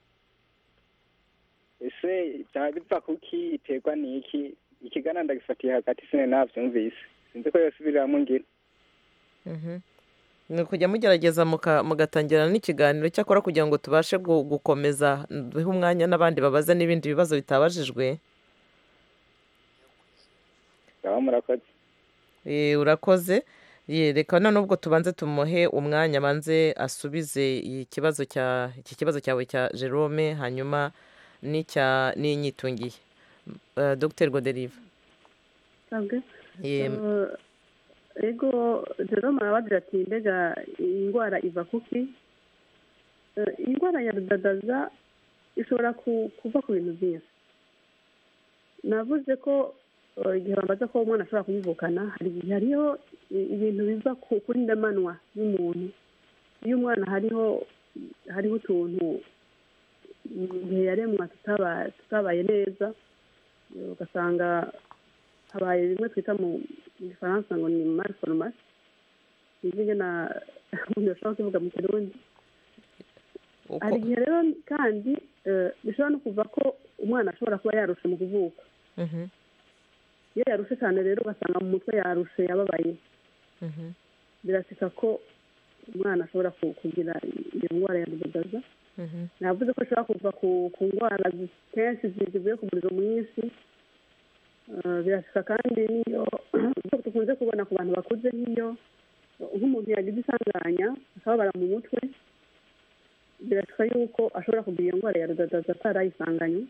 ese byaba biva kuki iterwa n'iki ikigana ndagifatiye hagati sine navyumvise sinzi ko yosubiramo ngira Mhm. ni ukujya mugerageza muka- mugatangirana n'ikiganiro cyakora kugira ngo tubashe gu- gukomeza duhe umwanya n'abandi babaza n'ibindi bibazo bitabajijwe ndaba murakoze Eh, urakoze Ye, reka none ubwo tubanze tumuhe umwanya banze asubize ikibazo cya iki kibazo cyawe cya Jerome hanyuma n'icya n'inyitungiye uh, Dr Godelive sabwe Ye, Eh, ego Jerome arabagira ati mbega indwara iva kuki Eh, indwara ya rudadaza ishobora ku- kuva ku bintu byinshi navuze ko eh, igihe bamaze ko umwana ashobora kuyivukana hari igihe hariho i- ibintu biva ku- kuri ndamanwa y'umuntu iyo umwana hariho hariho utuntu mu gihe yaremwa tutaba- tutabaye neza eh, ugasanga habaye bimwe twita mu mu gifaransa ngo ni malformation sinzi na umuntu ashobora kuvuga mu kirundi uko hari igihe rero kandi eh, bishobora no kuva ko umwana ashobora kuba yarushe mu kuvuka Mhm. iyo yarushe cyane rero ugasanga mu mutwe yarushe yababaye Mhm. birasika ko umwana ashobora ku- kugira iyo ndwara ya rudadaza Mhm. navuze ko ashobora kuva ku ku ndwara zi- kenshi zi- zivuye ku muriro mwinshi Eh, birasika kandi niyo ibyo dukunze kubona ku bantu bakuze nk'iyo nk'umuntu yagize isanganya akababara mu mutwe birasika yuko ashobora kugira iyo ndwara ya rudadaza atarayisanganywe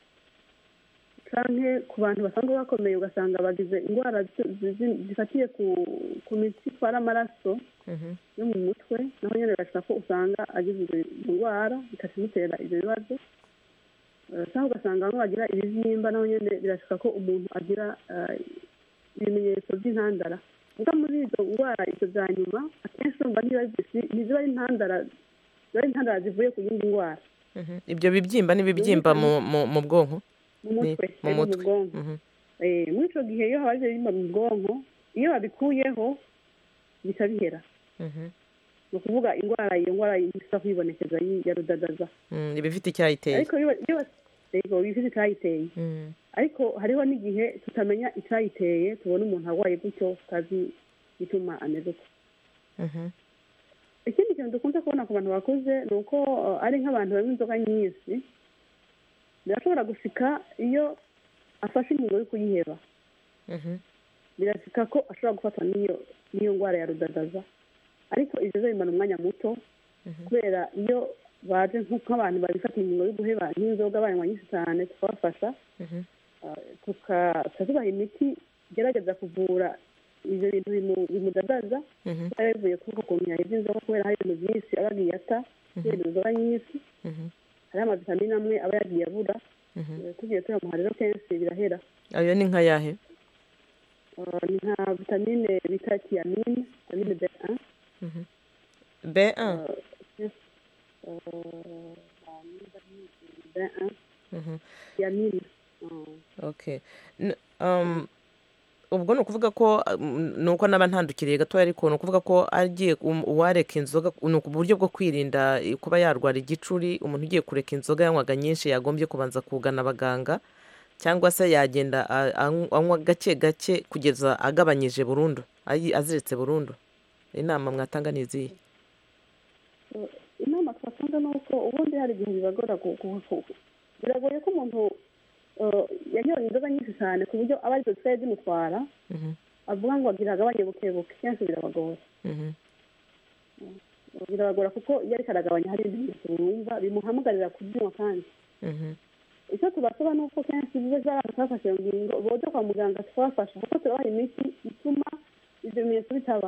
canke ku bantu basanzwe bakomeye ugasanga bagize indwara zi- zi- zifatiye ku ku mitsi itwara amaraso Mhm. yo mu mutwe naho nyine birasika ko usanga agize izo ndwara bikaca imutera ibyo bibazo Eh, cyangwa ugasanga bamwe bagira ibibyimba naho nyine birasika ko umuntu agira eh, ibimenyetso by'intandara ubwo muri izo ndwara izo za nyuma akenshi urumva ntiba zisi- ntiziba ari intandara ziba ari intandara zivuye ku yindi ndwara Mhm. ibyo bibyimba n'ibibyimba mu mu- mu bwonko mu mutwe Ni- mu ego mu mutwe. bwonko Mhm. Eh, muri icyo gihe iyo habaye ibibyimba mu bwonko iyo babikuyeho bica bihera Mhm. ni ukuvuga indwara iyo ndwara isa kwibonekeza yi- ya rudadaza Mm, iba ifite icyayiteye ariko iyo iyo yego bifite icyayiteye Mm. ariko hariho n'igihe tutamenya icyayiteye tubona umuntu arwaye gutyo tutazi igituma ameze uko Mhm. ikindi kintu dukunze kubona ku bantu bakuze ni uko eh, ari nk'abantu banywa inzoga nyinshi birashobora gushika iyo afashe ingingo yo kuyiheba Mhm. birashika ko ashobora gufatwa n'iyo n'iyo ndwara ya rudadaza ariko ibyo zo bimara umwanya muto kubera iyo baje nk'abantu babifata ingingo yo guheba nk'inzoga banywa nyinshi cyane tukabafasha Mhm. eh, tuka- tukazubaha imiti igerageza kuvura ibyo bintu bimu- bimudadaza Mhm. kuba yavuye kuri uko kuntu yaheze inzoga kubera hari ibintu byinshi aba yagiye ata kubera inzoga nyinshi Mhm. hariho amavitamine amwe aba yagiye abura Mhm. Eh, tugiye tuyamuha rero kenshi birahera ayo ni nka yahe Eh, ni nka vitamine bita tiyamine vitamine b un Mhm. B un Eh, eh, b un Mhm. tiyamine Okay. N- um, ubwo ni ukuvuga ko um, ni uko n'aba ntandukiriye gato ariko ni ukuvuga ko agiye um- uwareka inzoga ni ku buryo bwo kwirinda eh, kuba yarwara igicuri umuntu ugiye kureka inzoga yanywaga nyinshi yagombye kubanza kugana abaganga cyangwa se yagenda a- anywa anywa gake gake kugeza agabanyije burundu ayi- aziretse burundu inama mwatanga ni izihe Eh, inama twatanga ni uko ubundi hari igihe bibagora ku- ku- ku- biragoye ko umuntu eh, yanyoye inzoga nyinshi cyane ku buryo aba arizo zisigaye zimutwara avuga ngo agira agabanye buke buke kenshi birabagora birabagora kuko iyo ariko aragabanya hari ibindi bintu wumva bimuhamagarira kubyunywa kandi icyo tubasaba ni uko kenshi ibigo by'abantu twafashe iyo ngingo boza kwa muganga twafasha kuko turabaha imiti ituma ibyo bimenyetso bitaba.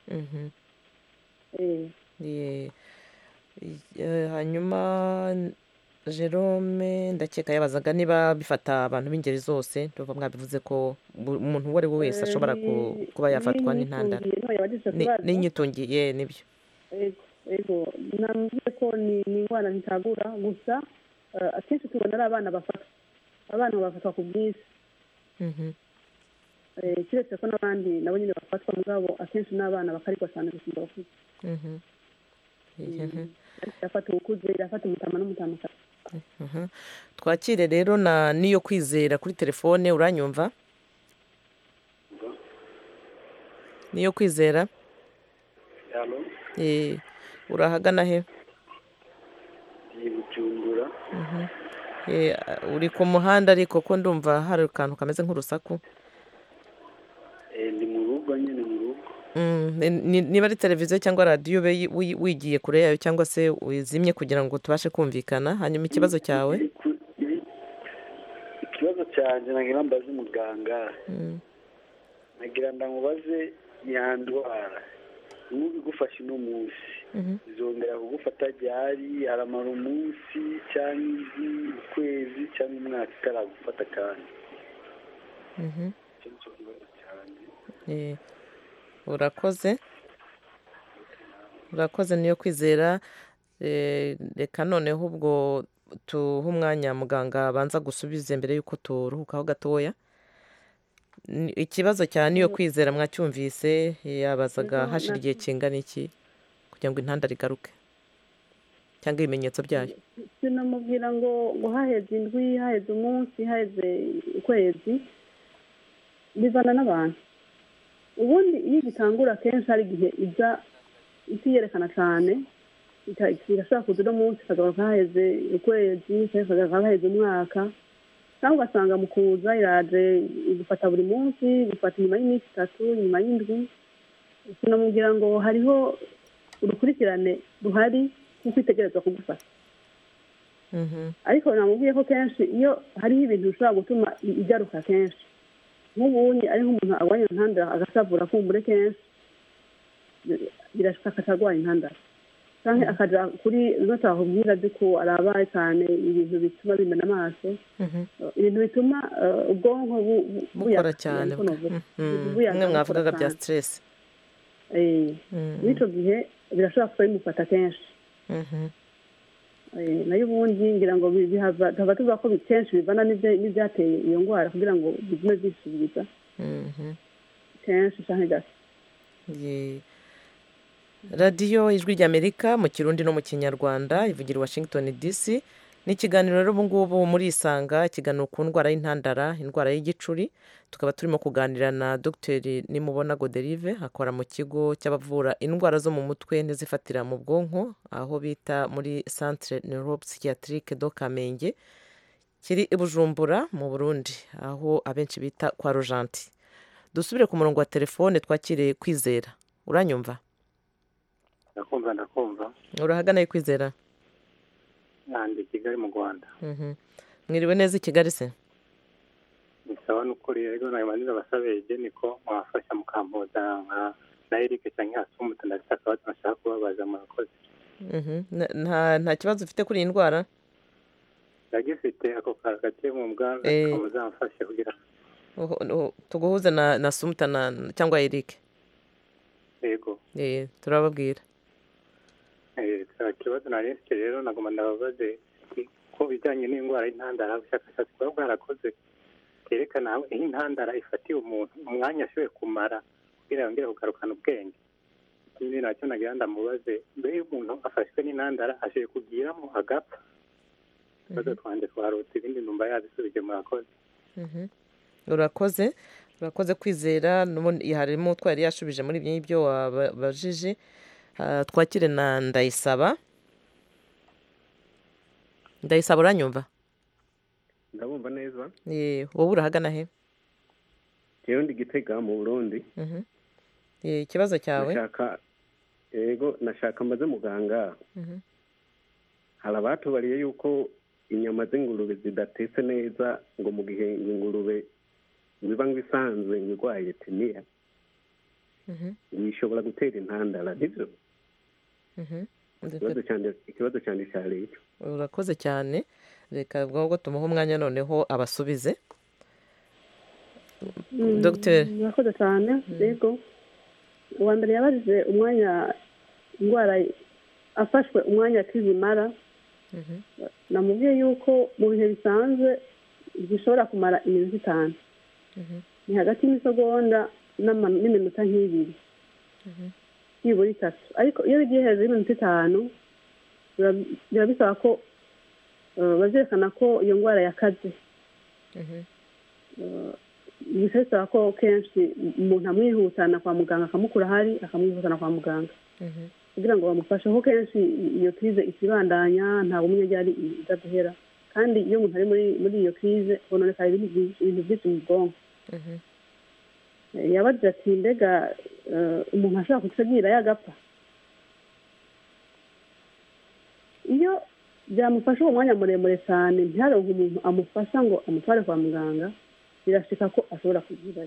Eh. Ye- eh, hanyuma Jerome ndakeka yabazaga niba bifata abantu b'ingeri zose ndumva mwabivuze ko bu- umuntu uwo ari we wese ashobora ku- kuba yafatwa n'intandara n'inyitungiye no yabajije Ni- kubaza n'inyitungiye nibyo. ego ego nambwiye ko ni ni indwara ntitagura gusa eh, akenshi tubona ari abana bafatwa abana bafatwa ku bwinshi Mhm. Eh, kiretse ko n'abandi nabo nyine bafatwa mugabo akenshi n'abana bakarigwa cyane gusumba abakuze. Mhm. Mhm. ariko irafata uwukuze irafata umutama n'umutamakazi. Mhm. Twakire rero na niyo kwizera kuri telefone uranyumva? Niyo kwizera? Halo, Eh, urahagana he? ni Bujumbura. Mhm. Eh, uri ku muhanda ariko ko ndumva hari akantu kameze nk'urusaku. Eh, ndi mu rugo nyine mu rugo. Mm, ni- ni- niba ari televiziyo cyangwa radiyo ube yi- wi- wigiye kure yayo cyangwa se wizimye kugira ngo tubashe kumvikana hanyuma ikibazo cyawe. Ikibazo cyanjye nagira mbaze umuganga, Mm. nagira ndamubaze ya ndwara n'ubu igufashe uno munsi Mhm. izongera kugufata ryari, aramara umunsi cyangwa izi ukwezi cyangwa umwaka itaragufata kandi. Mhm. Icyo ni cyo kibazo cyanjye. Eh, urakoze urakoze niyo kwizera. Eh, reka noneho ubwo tuhe umwanya muganga abanza gusubiza mbere y'uko turuhukaho gatoya. Ni- ikibazo cya niyo kwizera mwacyumvise yabazaga Ego, hashira na- igihe kingana iki kugira ngo intandaro igaruke cyangwa ibimenyetso byayo. sinamubwira ngo ngo haheze indwi haheze umunsi haheze ukwezi bivana n'abantu ubundi iyo igitangura kenshi hari igihe iza itiyerekana cyane ika- irashobora kuza uno munsi ikagaruka haheze ukwezi cyangwa ikagaruka haheze umwaka cyangwa ugasanga mu kuza iraje igufata buri munsi igufata nyuma y'iminsi itatu nyuma y'indwi sinamubwira ngo hariho urukurikirane ruhari nk'uko itegerezwa kugufata Mhm. ariko namubwiye ko kenshi iyo hariho ibintu bishobora gutuma i- igaruka kenshi nk'ubunye ari nk'umuntu arwanya intandara agashavura kumbure kenshi birashika akaca arwanya intandara cyangwa akaja kuri zo twakubwira by'uko araba cyane ibintu bituma bimena amaso Mhm. ibintu bituma eh, ubwonko bu- bu- bukora buyaka, cyane ariko novuga. Mhm. Buyaga, bimwe mwavugaga bukora bya cyane. stress. Eh, Mhm. muri icyo gihe birashobora kuba bimufata kenshi Mhm. Eh, nayo ubundi ngira ngo bi- bihava tukaba tuvuga ko bi- kenshi bivana n'ibya- n'ibyateye iyo ndwara kugira ngo bigume byisubiriza Mhm. kenshi cyangwa gake. Ye- radiyo ijwi ry'amerika mu kirundi no mu kinyarwanda ivugira i washington dc ni ikiganiro rero ubu ngubu muri isanga ikiganiro ku ndwara y'intandara indwara y'igicuri tukaba turimo kuganira na dr nimubona goderive akora mu kigo cy'abavura indwara zo mu mutwe n'izifatira mu bwonko aho bita muri centre neuropsychiatrique do kamenge kiri i bujumbura mu burundi aho abenshi bita kwa rojanti. Dusubire ku murongo wa telefone twakire kwizera. Uranyumva? ndakumva ndakumva Urahagana kwizera? nandi Kigali mu Rwanda. Mhm. Mwiriwe neza i Kigali se? Nisaba n'ukuri rero nayo manira basabeje niko mwafasha mukampoza nka na Eric cyangwa Asumuta ndashaka ko nashaka kubabaza murakoze. Mhm. Na- Nta nta kibazo ufite kuri iyi ndwara? Ndagifite ako kagace mu bwanwa Eh. kamuzamfasha kugira Uhu- uhu- Tuguhuze na na Sumuta na cyangwa Eric. yego. Eh, turababwira. Eh, ikibazo nari mfite rero nagomba ndababaze ko bijyanye n'indwara y'intandara ubushakashatsi bwaba bwarakoze kerekana aho intandara ifatiye umuntu umwanya ashoboye kumara kugira yongere kugarukana ubwenge. Ikindi nacyo nagira ndamubaze mbere y'umuntu afashwe n'intandara ashoboye kugiramo agapfa. Ikibazo twanjye twarutse ibindi numva yabisubije murakoze. Mhm. Urakoze. Urakoze kwizera n'ubundi harimo twari yashubije muri ibyo ngibyo wabajije. Ah, twakire na Ndayisaba. Ndayisaba uranyumva? ndabumva neza. Eh, wowe urahagana he? Jewe ndi Gitega mu Burundi. Mhm. Eh, ikibazo cyawe? Nashaka yego nashaka maze muganga. Mhm. Hari abatubariye yuko inyama z'ingurube zidatetse neza ngo mu gihe ingurube biba ngo isanzwe ngirwaye teniya. Mhm. Bishobora gutera intandara nivyo? Mhm. Ikibazo cyane ikibazo cyane cyari icyo. Urakoze cyane. Reka ubwo tumuha umwanya noneho abasubize. Docteur. Urakoze cyane. Yego. Uwa mbere yabajije umwanya indwara afashwe umwanya kizimara. Mhm. Namubwiye yuko mu bihe bisanzwe gishobora kumara iminsi itanu. Mhm. Ni hagati y'imisegonda n'iminota nk'ibiri. Mhm. Yibura itatu. Ariko iyo bigiye hejuru y'iminota itanu biba bisaba ko bazerekana ko iyo ndwara yakaze. Bisaba ko kenshi umuntu amwihutana kwa muganga akamukura ahari akamwihutana kwa muganga kugira ngo bamufashe. Aho kenshi iyo krize ikibandanya ntabwo umenya ryari izaduhera, kandi iyo umuntu ari muri muri iyo krize hononekara ibintu byinshi mu bwonko. Yabagira ati mbega umuntu ashobora kutagira yagapfa. Iyo byamufasha uwo mwanya muremure cyane ntiharonke umuntu amufasha ngo amutware kwa muganga, birashika ko ashobora kugira.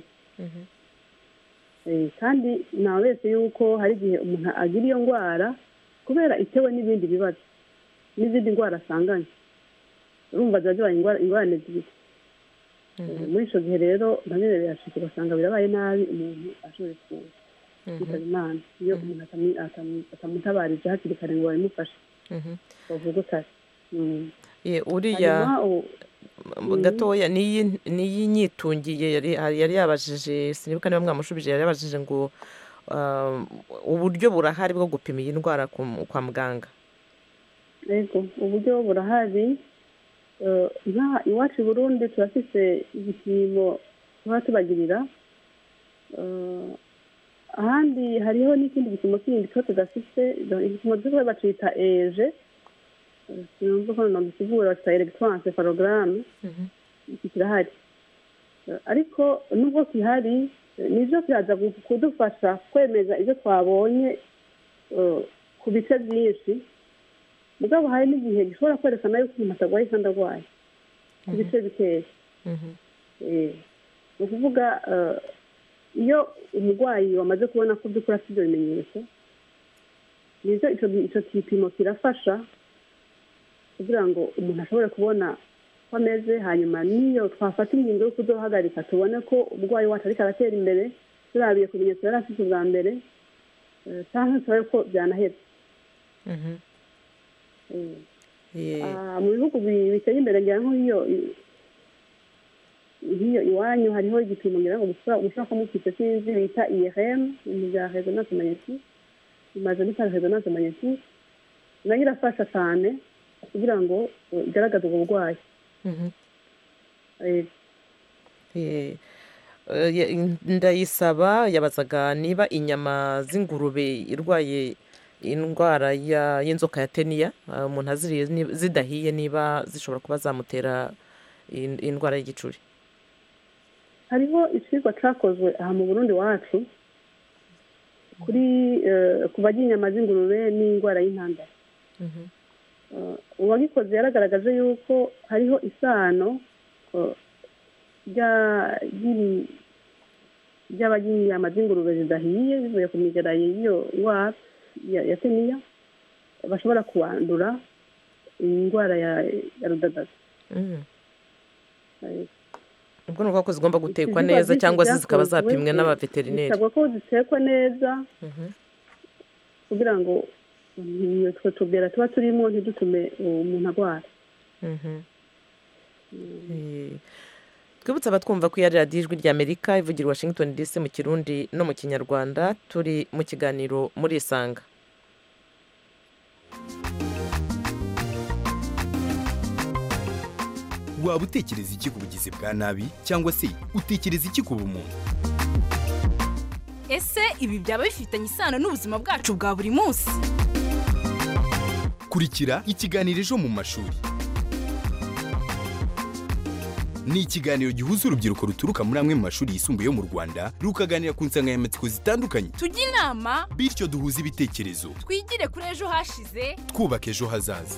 Kandi nawe wese yuko hari igihe umuntu agira iyo ndwara kubera itewe n'ibindi bibazo n'izindi ndwara asanganye, urumva ziba ingorane zibiri. Muri icyo gihe rero nabyo birashika ugasanga birabaye nabi, umuntu ashoboye kwitaba Imana iyo umuntu atamutabarije hakiri kare ngo babimufashe bavuga kare. Uriya gatoya niyi nyitungiye yari yabajije, sinibuka niba mwamushubije, yari yabajije ngo uburyo burahari bwo gupima iyi ndwara kwa muganga. Yego, uburyo burahari. Nka iwacu i Burundi turafise igipimo tuba tubagirira. Ahandi hariho n'ikindi gipimo kindi tuba tudafise, igipimo tuba bacita eje, sinumva ko nabisivura bacita electroencephalogramme. Iki kirahari, ariko nubwo kihari nivyo kiraza kudufasha kwemeza ibyo twabonye ku bice byinshi, mugabo hari n'igihe gishobora kwerekana yuko umuntu atagwaye kandi agwaye ku bice bikeya. Ni ukuvuga iyo umurwayi wamaze kubona ko by'ukuri afite ibyo bimenyetso, nivyo ico gipimo kirafasha kugira ngo umuntu ashobore kubona ko ameze, hanyuma niyo twafata ingingo yo kuzohagarika tubone ko umurwayi wacu ariko aratera imbere turabiye ku bimenyetso yari afite ubwa mbere, cyangwa tubaye ko byanaheze. Mu bihugu biteye imbere ngira nk'iyo nk'iyo iwanyu hariho igipimo ngira ngo gushobora ko mufite sinzi bita I R M, ibintu bya resonance magnétique, imaze bita resonance magnétique, nayo irafasha cyane kugira ngo igaragaze ubwo burwayi. Ndayisaba yabazaga niba inyama z'ingurube irwaye indwara y'inzoka ya teniya umuntu aziriye zidahiye niba zishobora kuba zamutera indwara y'igicuri. Hariho ikigwa cyakozwe aha mu Burundi wacu kuri ku barya inyama z'ingurube n'indwara y'intandara. Uwagikoze yaragaragaje yuko hariho isano ry'abarya inyama z'ingurube zidahiye bivuye ku migera y'iyo ndwara ya teniya bashobora kuwandura indwara ya rudadaza. ubwo ni uko zigomba gutekwa neza cyangwa se zikaba zapimwe n'abaveterineri. Bisabwa ko zitekwa neza kugira ngo utwo tubera tuba turimo ntidutume umuntu arwara. Twibutsa abatwumva ko ari radiyo ijwi ry'Amerika ivugira Washington D C mu Kirundi no mu Kinyarwanda, turi mu kiganiro muri Isanga. Waba utekereza iki ku bugizi bwa nabi cyangwa se utekereza iki ku bumuntu? Ese ibi byaba bifitanye isano n'ubuzima bwacu bwa buri munsi? Kurikira ikiganiro ejo mu mashuri. ni ikiganiro gihuza urubyiruko ruturuka muri amwe mu mashuri yisumbuye yo mu Rwanda rukaganira ku nsanganyamatsiko zitandukanye. Tujye inama bityo duhuze ibitekerezo. Twigire kuri ejo hashize. Twubaka ejo hazaza.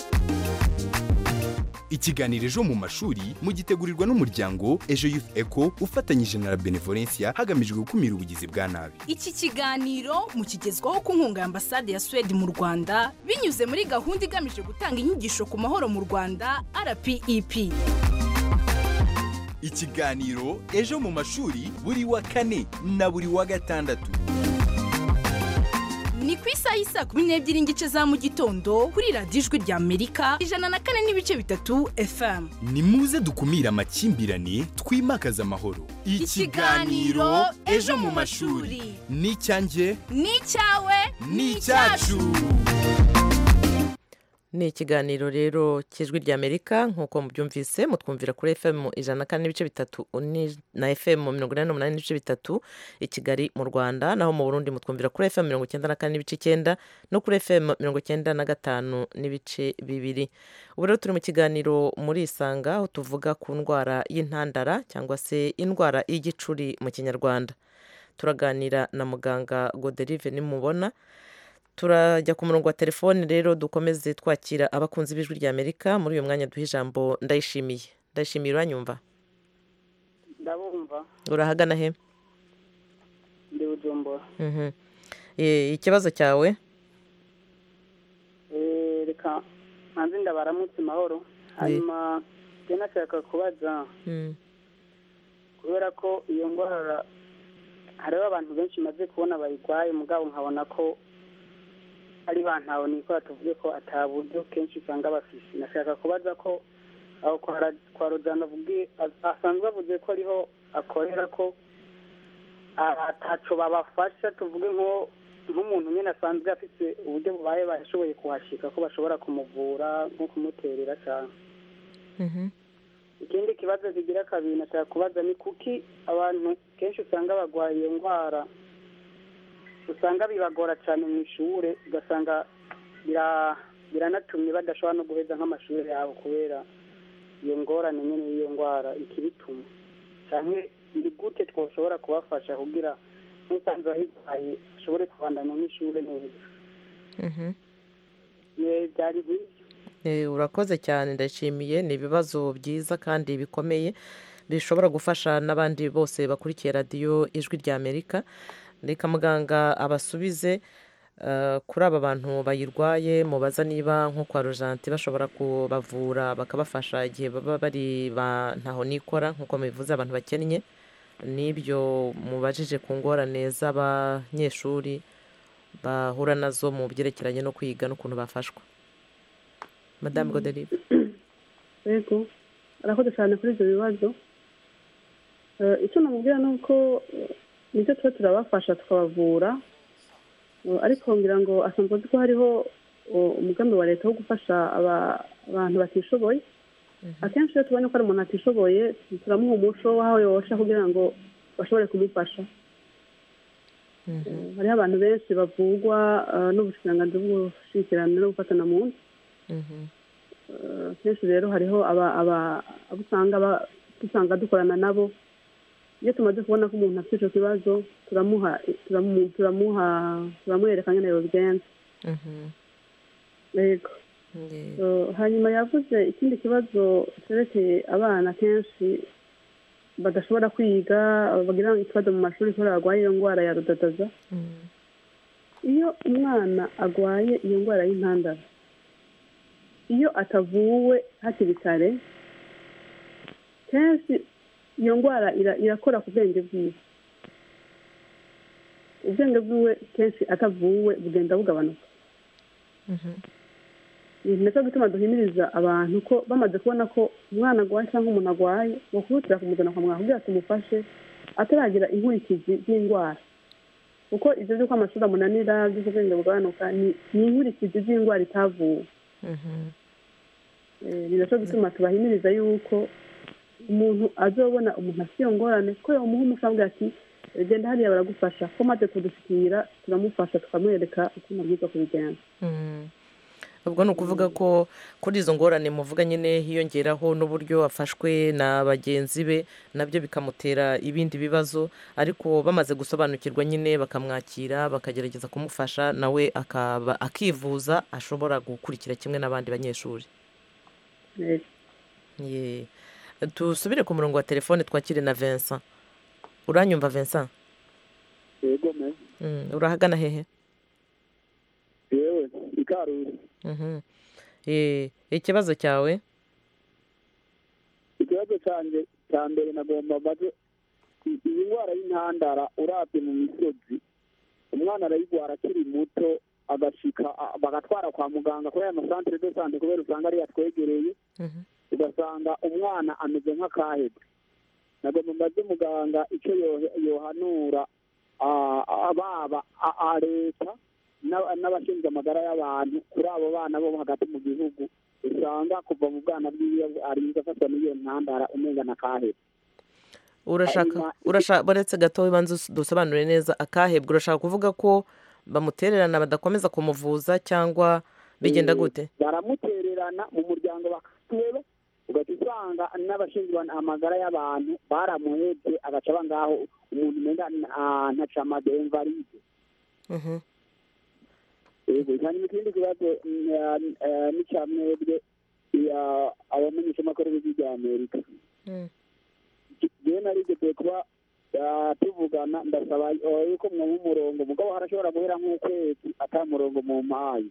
Ikiganiro ejo mu mashuri mugitegurirwa n'umuryango Ejo Youth Eco ufatanyije na Benevolencia hagamijwe gukumira ubugizi bwa nabi. Iki kiganiro mukigezwaho ku nkunga ya Ambasade ya Sweden mu Rwanda binyuze muri gahunda igamije gutanga inyigisho ku mahoro mu Rwanda R P E P. Ikiganiro ejo mu mashuri buri wa kane na buri wa gatandatu. Ni ku isaha y'isa kumi n'ebyiri n'igice za mu gitondo kuri radiyo Ijwi rya Amerika ijana na kane n'ibice bitatu F M. Ni muze dukumira amakimbirane twimakaza amahoro. Ikiganiro ejo mu mashuri ni icyanjye ni icyawe ni icyacu. Ni ikiganiro rero cy'Ijwi rya Amerika nk'uko mubyumvise mutwumvira kuri F M ijana na kane n'ibice bitatu na F M mirongo inani n'umunani n'ibice bitatu i Kigali mu Rwanda, naho mu Burundi mutwumvira kuri F M mirongo icyenda na kane n'ibice icyenda no kuri F M mirongo icyenda na gatanu n'ibice bibiri. Ubu rero turi mu kiganiro muri Isanga aho tuvuga ku ndwara y'intandara cyangwa se indwara y'igicuri mu Kinyarwanda. Turaganira na muganga Godelive Nimubona. Turajya ku murongo wa telefone rero dukomeze twakira abakunzi b'Ijwi rya Amerika. Muri uyu mwanya duha ijambo Ndayishimiye. Ndayishimiye uranyumva? Ndabumva. Urahagana he? Ndi Bujumbura. Mhm. Eh ikibazo cyawe? Eh reka hanze ndabaramutse mahoro. Hanyuma je nashaka kubaza. Mhm. Kubera ko iyo ngwara hariho abantu benshi maze kubona bayigwaye mugabo nkabona ko ari bantaho niko tuvuge ko ataburyo kenshi usanga bafise. Nashaka kubaza ko aho kwa Rodana vuge asanzwe avuze ko ariho akorera ko ataco babafasha tuvuge nko nk'umuntu nyine asanzwe afite uburyo bubaye bashoboye kuhashika ko bashobora kumuvura nko kumuterera cyane. Mhm. Ikindi kibazo kigira kabiri nashaka kubaza ni kuki abantu kenshi usanga bagwaye iyo ndwara usanga bibagora cyane mu ishure ugasanga biranatumye badashobora no guheza nk'amashuri yabo kubera iyo ngorane nyine y'iyo ndwara ikibituma cyane. Ni gute twashobora kubafasha kugira nk'usanzwe ahitwaye ashobore kubandanya nk'ishure neza? Mhm. Ne byari byiza. Eh urakoze cyane ndashimiye. Ni ibibazo byiza kandi bikomeye bishobora gufasha n'abandi bose bakurikiye radiyo Ijwi rya Amerika. Reka muganga abasubize kuri aba bantu bayirwaye mubaza niba nko kwa Rojanti bashobora kubavura bakabafasha igihe baba bari ntaho nikora nk'uko mubivuze abantu bakennye, n'ibyo mubajije ku ngorane z'abanyeshuri bahura nazo mu byerekeranye no kwiga n'ukuntu bafashwa. Madame Godelive. Yego arakoze cyane kuri ibyo bibazo. Icyo namubwira ni uko nicyo tuba turabafasha tukabavura, ariko ngira ngo asanzwe azi ko hariho umugambi wa leta wo gufasha abantu batishoboye. Akenshi iyo tubonye ko ari umuntu atishoboye turamuha umuco w'aho yosha kugira ngo bashobore kumufasha. Hariho abantu benshi bavugwa n'ubushikiranganji bw'ubushyikirano no gufatana mu nda. Kenshi rero hariho abo usanga dukorana nabo. Iyo tumaze kubona ko umuntu afite icyo kibazo turamuha turamuha turamwereka nyine yobigenza. Yego. Hanyuma yavuze ikindi kibazo cyerekeye abana kenshi badashobora kwiga bagira ikibazo mu mashuri kubera barwaye iyo ndwara ya rudadaza. Iyo umwana agwaye iyo ndwara y'intandara, iyo atavuwe hakiri kare kenshi iyo ndwara irakora ku bwenge bwiwe. Ubwenge bwiwe kenshi atavuwe bugenda bugabanuka. Ni nacyo gituma duhimiriza abantu ko bamaze kubona ko umwana agwaye cyangwa umuntu agwaye bakwihutira kumuzana kwa muganga kugira tumufashe ataragira inkurikizi z'indwara, kuko ibyo by'uko amashuri amunanira by'uko ubwenge bugabanuka ni inkurikizi z'indwara itavuwe. Ni nacyo gituma tubahimiriza yuko umuntu azobona umuntu afite iyo ngorane ko yamuha umushambwe ati genda hariya baragufasha, ko maze kudushikira turamufasha tukamwereka uko nabwiza kubigenza. ubwo ni ukuvuga ko kuri izo ngorane muvuga nyine hiyongeraho n'uburyo afashwe na bagenzi be nabyo bikamutera ibindi bibazo ariko bamaze gusobanukirwa nyine bakamwakira bakagerageza kumufasha nawe akaba akivuza ashobora gukurikira kimwe n'abandi banyeshuri. Ye tusubire ku murongo wa telefone twakire na Vincent. Uranyumva Vincent? Yego me. Mm, urahagana hehe? Yewe ikaruzi. Mhm. Eh ikibazo cyawe? Ikibazo cyanjye cya mbere nagomba baje iyi ndwara y'intandara urabye mu misozi umwana arayigwara akiri muto agashika bagatwara kwa muganga kuri aya masantere de sante kubera usanga ari yatwegereye ugasanga umwana ameze nk'akahebwe. Nagomba mbaze muganga icyo yohanura ababa a leta n'abashinzwe amagara y'abantu kuri abo bana bo hagati mu gihugu usanga kuva mu bwana bw'iyo arinze afatwa n'iyo ntandara umenga na kahebwe. Urashaka urashaka baretse gato bibanze dusobanure neza akahebwe urashaka kuvuga ko bamutererana badakomeza kumuvuza cyangwa bigenda gute? Baramutererana mu muryango bakaheba ugasanga n'abashinzwe amagara y'abantu baramuhebye agaca bangaho umuntu umenga ntaca amadenvaride. Mhm. Ego cyane ikindi kibazo ni cyamwebwe ya abamenyesha makuru b'ijya Amerika. Mm. Je narigeze kuba tuvugana ndasaba yuko mu murongo mugabo harashobora guhera nk'ukwezi ata murongo mu mpayi.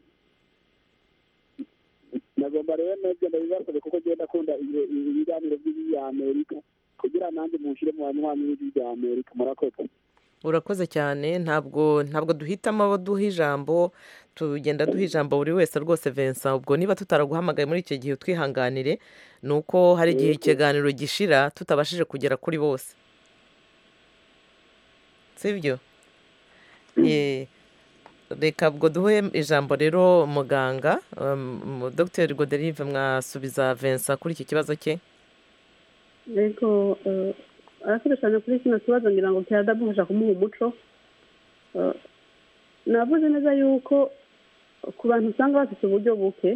Nagomba rero nabyo ndabibasabe kuko genda kunda ibiganiro by'ijya Amerika kugira nanjye mushire mu banywanyi b'ijya Amerika. Murakoze. Urakoze cyane ntabwo ntabwo duhitamo abo duha ijambo tugenda duha ijambo buri wese rwose Vincent ubwo niba tutaraguhamagaye muri icyo gihe twihanganire nuko hari igihe ikiganiro gishira tutabashije kugera kuri bose sibyo. Ye reka ubwo duhe ijambo rero muganga um, Dr Godelive mwasubiza Vincent kuri iki kibazo cye. Yego uh... arakoresha kuri kino kibazo ngira ngo kiradamufasha kumuha umuco. Navuze neza yuko ku bantu usanga bafite uburyo buke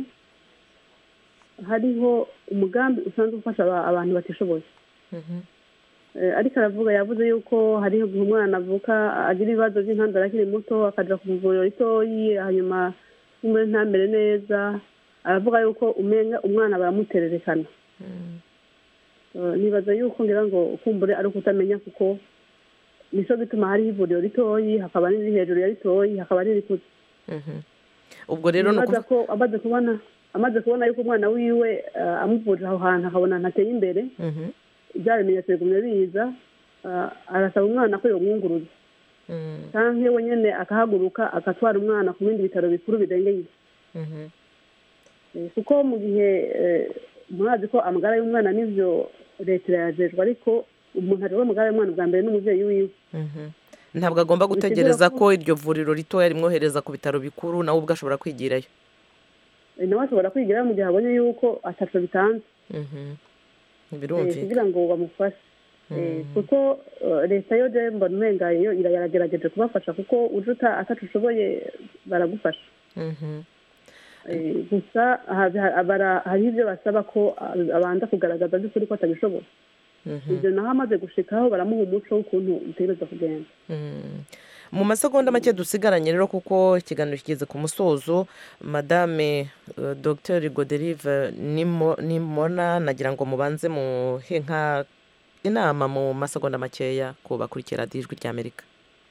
hariho umugambi usanzwe ufasha abantu batishoboye. Ariko aravuga yavuze yuko hariho umwana avuka agira ibibazo by'intandara akiri muto akaja ku muvuriro ritoyi hanyuma umwe ntamere neza aravuga yuko umenga umwana baramutererekana. Nibaza yuko ngira ngo kumbure ari ukutamenya kuko nico gituma hari ivuriro ritoyi hakaba n'iri hejuru ya ritoyi hakaba n'iri kuzi. Mhm. Ubwo rero no ko amaze kubona amaze kubona yuko umwana wiwe amuvurira aho hantu akabona ntateye imbere. Mhm. Byari bimenyetso bigumye biza arasaba umwana ko yomwunguruza. Mhm. Canke we nyene akahaguruka agatwara umwana ku bindi bitaro bikuru bidengeye. Mhm. Kuko mu gihe murazi ko amagara y'umwana nivyo leta yajejwe ariko umuntu ari amagara y'umwana bwa mbere n'umuvyeyi wiwe. Mhm. Ntabwo agomba gutegereza ko iryo vuriro ritoya rimwohereza ku bitaro bikuru nawe ubwo ashobora kwigirayo. Nawe ashobora kwigirayo mu gihe abonye yuko ataco bitanze. Mhm. Birumvikana. Kugira ngo bamufashe. Kuko leta yo je mbona umenga yo iragerageje kubafasha kuko ujuta ataco ushoboye baragufasha. Mhm. Gusa hari ibyo basaba ko abanza kugaragaza by'ukuri ko atabishoboye. Ibyo naho amaze gushikaho baramuha umuco w'ukuntu bitegereza kugenda. Mu masegonda make dusigaranye rero kuko ikiganiro kigeze ku musozo Madame Dr Godelive nimona nagira ngo mubanze muhe nka inama mu masegonda makeya ko bakurikira Ijwi rya Amerika.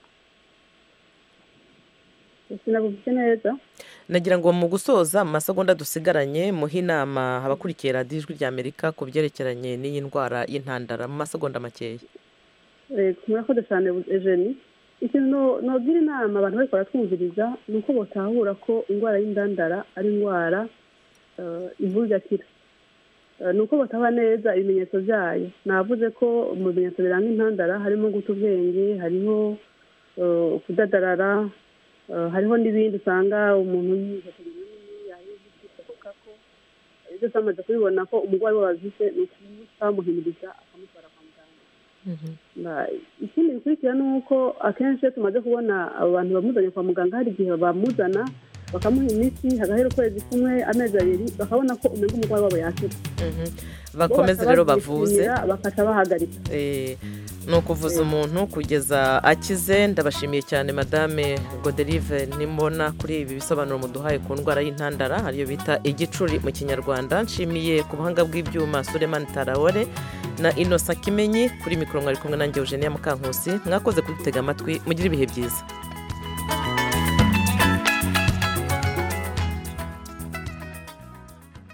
Sinavuze neza. Nagira ngo mu gusoza mu masegonda dusigaranye muhe inama abakurikira Ijwi rya Amerika ku byerekeranye n'iyi ndwara y'intandara mu masegonda makeya. Eh murakoze cyane Eugenie. Ikintu nogira inama abantu bariko baratwumviriza nuko botahura ko indwara y'indandara ari indwara ivurwa. Nuko bataba neza ibimenyetso byayo. Navuze ko mu bimenyetso biranga intandara harimo guta ubwenge, hariho kudadarara, hariho n'ibindi usanga umuntu yiheteje ko ibyo samaze kubibona ko umurwayi wabazise ni ukumuhimiriza akamutwara kwa muganga. Ikindi bikurikira ni uko akenshi tumaze kubona abo bantu bamuzanye kwa muganga hari igihe bamuzana bakamuha imiti hagahera ukwezi kumwe amezi abiri bakabona ko umenga umurwayi wabo yakize bakomeze rero bavuze bakaca bahagarika ni ukuvuza umuntu kugeza akize. ndabashimiye cyane madame Godelive Nimbona kuri ibi bisobanuro muduhaye ku ndwara y'intandara ariyo bita igicuri mu kinyarwanda. nshimiye ku buhanga bw'ibyuma Suleiman Tarawore na Innocent Kimenyi. kuri mikoro mwari kumwe nanjye Eugenia Mukankusi. mwakoze kudutega amatwi, mugire ibihe byiza.